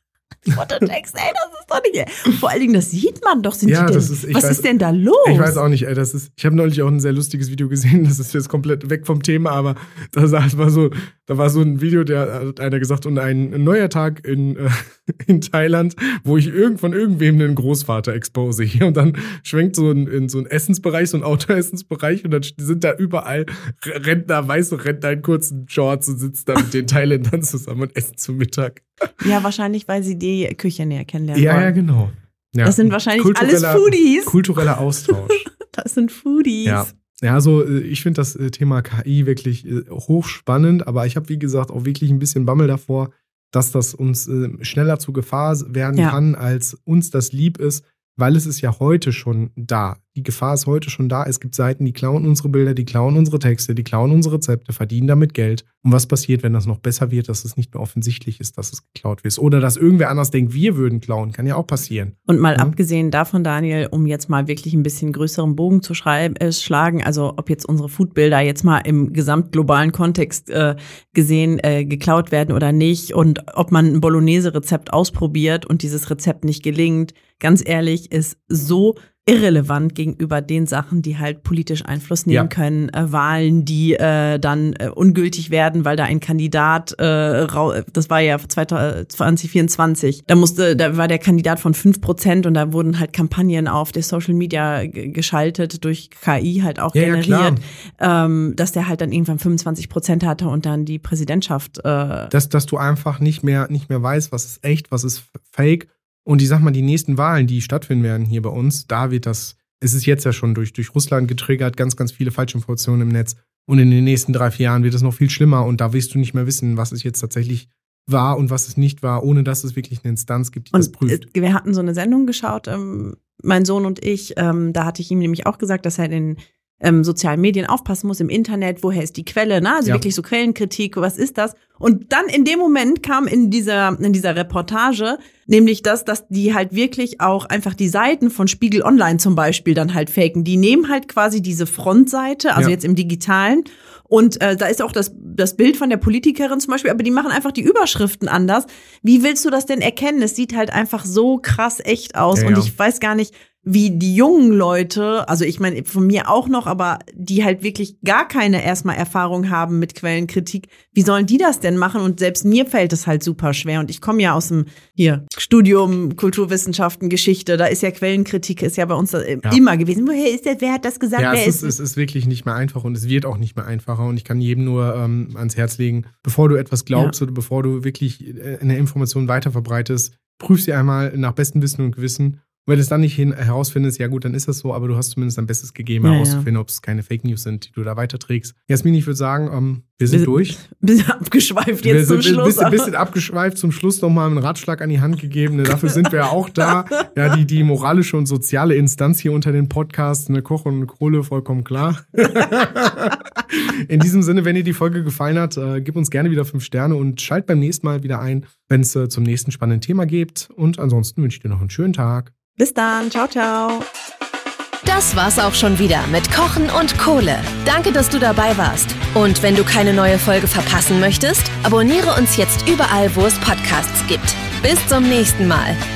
Speaker 2: Fototext, ey, das ist doch nicht. Vor allen Dingen, das sieht man doch. Sind
Speaker 1: ja,
Speaker 2: die denn,
Speaker 1: das ist, ich
Speaker 2: was
Speaker 1: weiß,
Speaker 2: ist denn da los?
Speaker 1: Ich weiß auch nicht, ey, das ist, ich habe neulich auch ein sehr lustiges Video gesehen, das ist jetzt komplett weg vom Thema, aber das war so, da war so ein Video, der hat einer gesagt, und ein neuer Tag in, äh, in Thailand, wo ich irgend, von irgendwem einen Großvater expose hier, und dann schwenkt so ein, in so einen Essensbereich, so ein Autoessensbereich, und dann sind da überall Rentner, weiße Rentner in kurzen Shorts und sitzen da mit den Thailändern zusammen und essen zum Mittag.
Speaker 2: Ja, wahrscheinlich, weil sie die Küche näher kennenlernen
Speaker 1: Ja,
Speaker 2: wollen.
Speaker 1: ja, genau. Ja.
Speaker 2: Das sind wahrscheinlich alles Foodies.
Speaker 1: Kultureller Austausch.
Speaker 2: Das sind Foodies.
Speaker 1: Ja. Ja, also ich finde das Thema K I wirklich hochspannend, aber ich habe, wie gesagt, auch wirklich ein bisschen Bammel davor, dass das uns schneller zu Gefahr werden ja. kann, als uns das lieb ist, weil es ist ja heute schon da. Die Gefahr ist heute schon da. Es gibt Seiten, die klauen unsere Bilder, die klauen unsere Texte, die klauen unsere Rezepte, verdienen damit Geld. Und was passiert, wenn das noch besser wird, dass es nicht mehr offensichtlich ist, dass es geklaut wird? Oder dass irgendwer anders denkt, wir würden klauen. Kann ja auch passieren.
Speaker 2: Und mal
Speaker 1: ja.
Speaker 2: abgesehen davon, Daniel, um jetzt mal wirklich ein bisschen größeren Bogen zu schreiben, äh, schlagen, also ob jetzt unsere Foodbilder jetzt mal im gesamtglobalen Kontext äh, gesehen äh, geklaut werden oder nicht, und ob man ein Bolognese-Rezept ausprobiert und dieses Rezept nicht gelingt, ganz ehrlich, ist so irrelevant gegenüber den Sachen, die halt politisch Einfluss nehmen ja. können. Äh, Wahlen, die äh, dann äh, ungültig werden, weil da ein Kandidat, äh, rau- das war ja zwanzig vierundzwanzig, da musste, da war der Kandidat von fünf Prozent, und da wurden halt Kampagnen auf der Social Media g- geschaltet, durch K I halt auch
Speaker 1: ja,
Speaker 2: generiert, ja, ähm, dass der halt dann irgendwann fünfundzwanzig Prozent hatte und dann die Präsidentschaft. Äh,
Speaker 1: dass, dass du einfach nicht mehr, nicht mehr weißt, was ist echt, was ist fake. Und ich sag mal, die nächsten Wahlen, die stattfinden werden hier bei uns, da wird das, es ist jetzt ja schon durch, durch Russland getriggert, ganz, ganz viele Falschinformationen im Netz. Und in den nächsten drei, vier Jahren wird es noch viel schlimmer. Und da wirst du nicht mehr wissen, was es jetzt tatsächlich war und was es nicht war, ohne dass es wirklich eine Instanz gibt, die
Speaker 2: und
Speaker 1: das prüft.
Speaker 2: Wir hatten so eine Sendung geschaut, ähm, mein Sohn und ich, ähm, da hatte ich ihm nämlich auch gesagt, dass er in den ähm, sozialen Medien aufpassen muss, im Internet, woher ist die Quelle, ne? Also
Speaker 1: ja.
Speaker 2: wirklich so Quellenkritik, was ist das? Und dann in dem Moment kam in dieser, in dieser Reportage nämlich das, dass die halt wirklich auch einfach die Seiten von Spiegel Online zum Beispiel dann halt faken. Die nehmen halt quasi diese Frontseite, also
Speaker 1: ja.
Speaker 2: jetzt im Digitalen, und äh, da ist auch das, das Bild von der Politikerin zum Beispiel, aber die machen einfach die Überschriften anders. Wie willst du das denn erkennen? Es sieht halt einfach so krass echt aus,
Speaker 1: ja,
Speaker 2: und
Speaker 1: ja.
Speaker 2: ich weiß gar nicht, wie die jungen Leute, also ich meine von mir auch noch, aber die halt wirklich gar keine erstmal Erfahrung haben mit Quellenkritik, wie sollen die das denn machen? Und selbst mir fällt es halt super schwer, und ich komme ja aus dem hier Studium Kulturwissenschaften, Geschichte, da ist ja Quellenkritik, ist ja bei uns ja. immer gewesen. Woher ist der, wer hat das gesagt?
Speaker 1: Ja,
Speaker 2: wer
Speaker 1: es
Speaker 2: ist,
Speaker 1: ist, es ist wirklich nicht mehr einfach, und es wird auch nicht mehr einfacher, und ich kann jedem nur ähm, ans Herz legen, bevor du etwas glaubst ja. oder bevor du wirklich eine Information weiterverbreitest, prüf sie einmal nach bestem Wissen und Gewissen. Und wenn du es dann nicht hin, herausfindest, ja gut, dann ist das so, aber du hast zumindest dein Bestes gegeben,
Speaker 2: ja,
Speaker 1: herauszufinden, ja. ob es keine Fake News sind, die du da weiterträgst. Jasmin, ich würde sagen, ähm, wir sind
Speaker 2: wir,
Speaker 1: durch.
Speaker 2: Bisschen abgeschweift jetzt
Speaker 1: wir
Speaker 2: zum Schluss.
Speaker 1: Ein bisschen, bisschen abgeschweift, zum Schluss nochmal einen Ratschlag an die Hand gegeben. Dafür sind wir ja auch da. Ja, die, die moralische und soziale Instanz hier unter den Podcasts, eine Koch und Kohle, vollkommen klar. In diesem Sinne, wenn dir die Folge gefallen hat, äh, gib uns gerne wieder fünf Sterne und schalt beim nächsten Mal wieder ein, wenn es äh, zum nächsten spannenden Thema geht. Und ansonsten wünsche ich dir noch einen schönen Tag.
Speaker 2: Bis dann, ciao, ciao.
Speaker 3: Das war's auch schon wieder mit Kochen und Kohle. Danke, dass du dabei warst. Und wenn du keine neue Folge verpassen möchtest, abonniere uns jetzt überall, wo es Podcasts gibt. Bis zum nächsten Mal.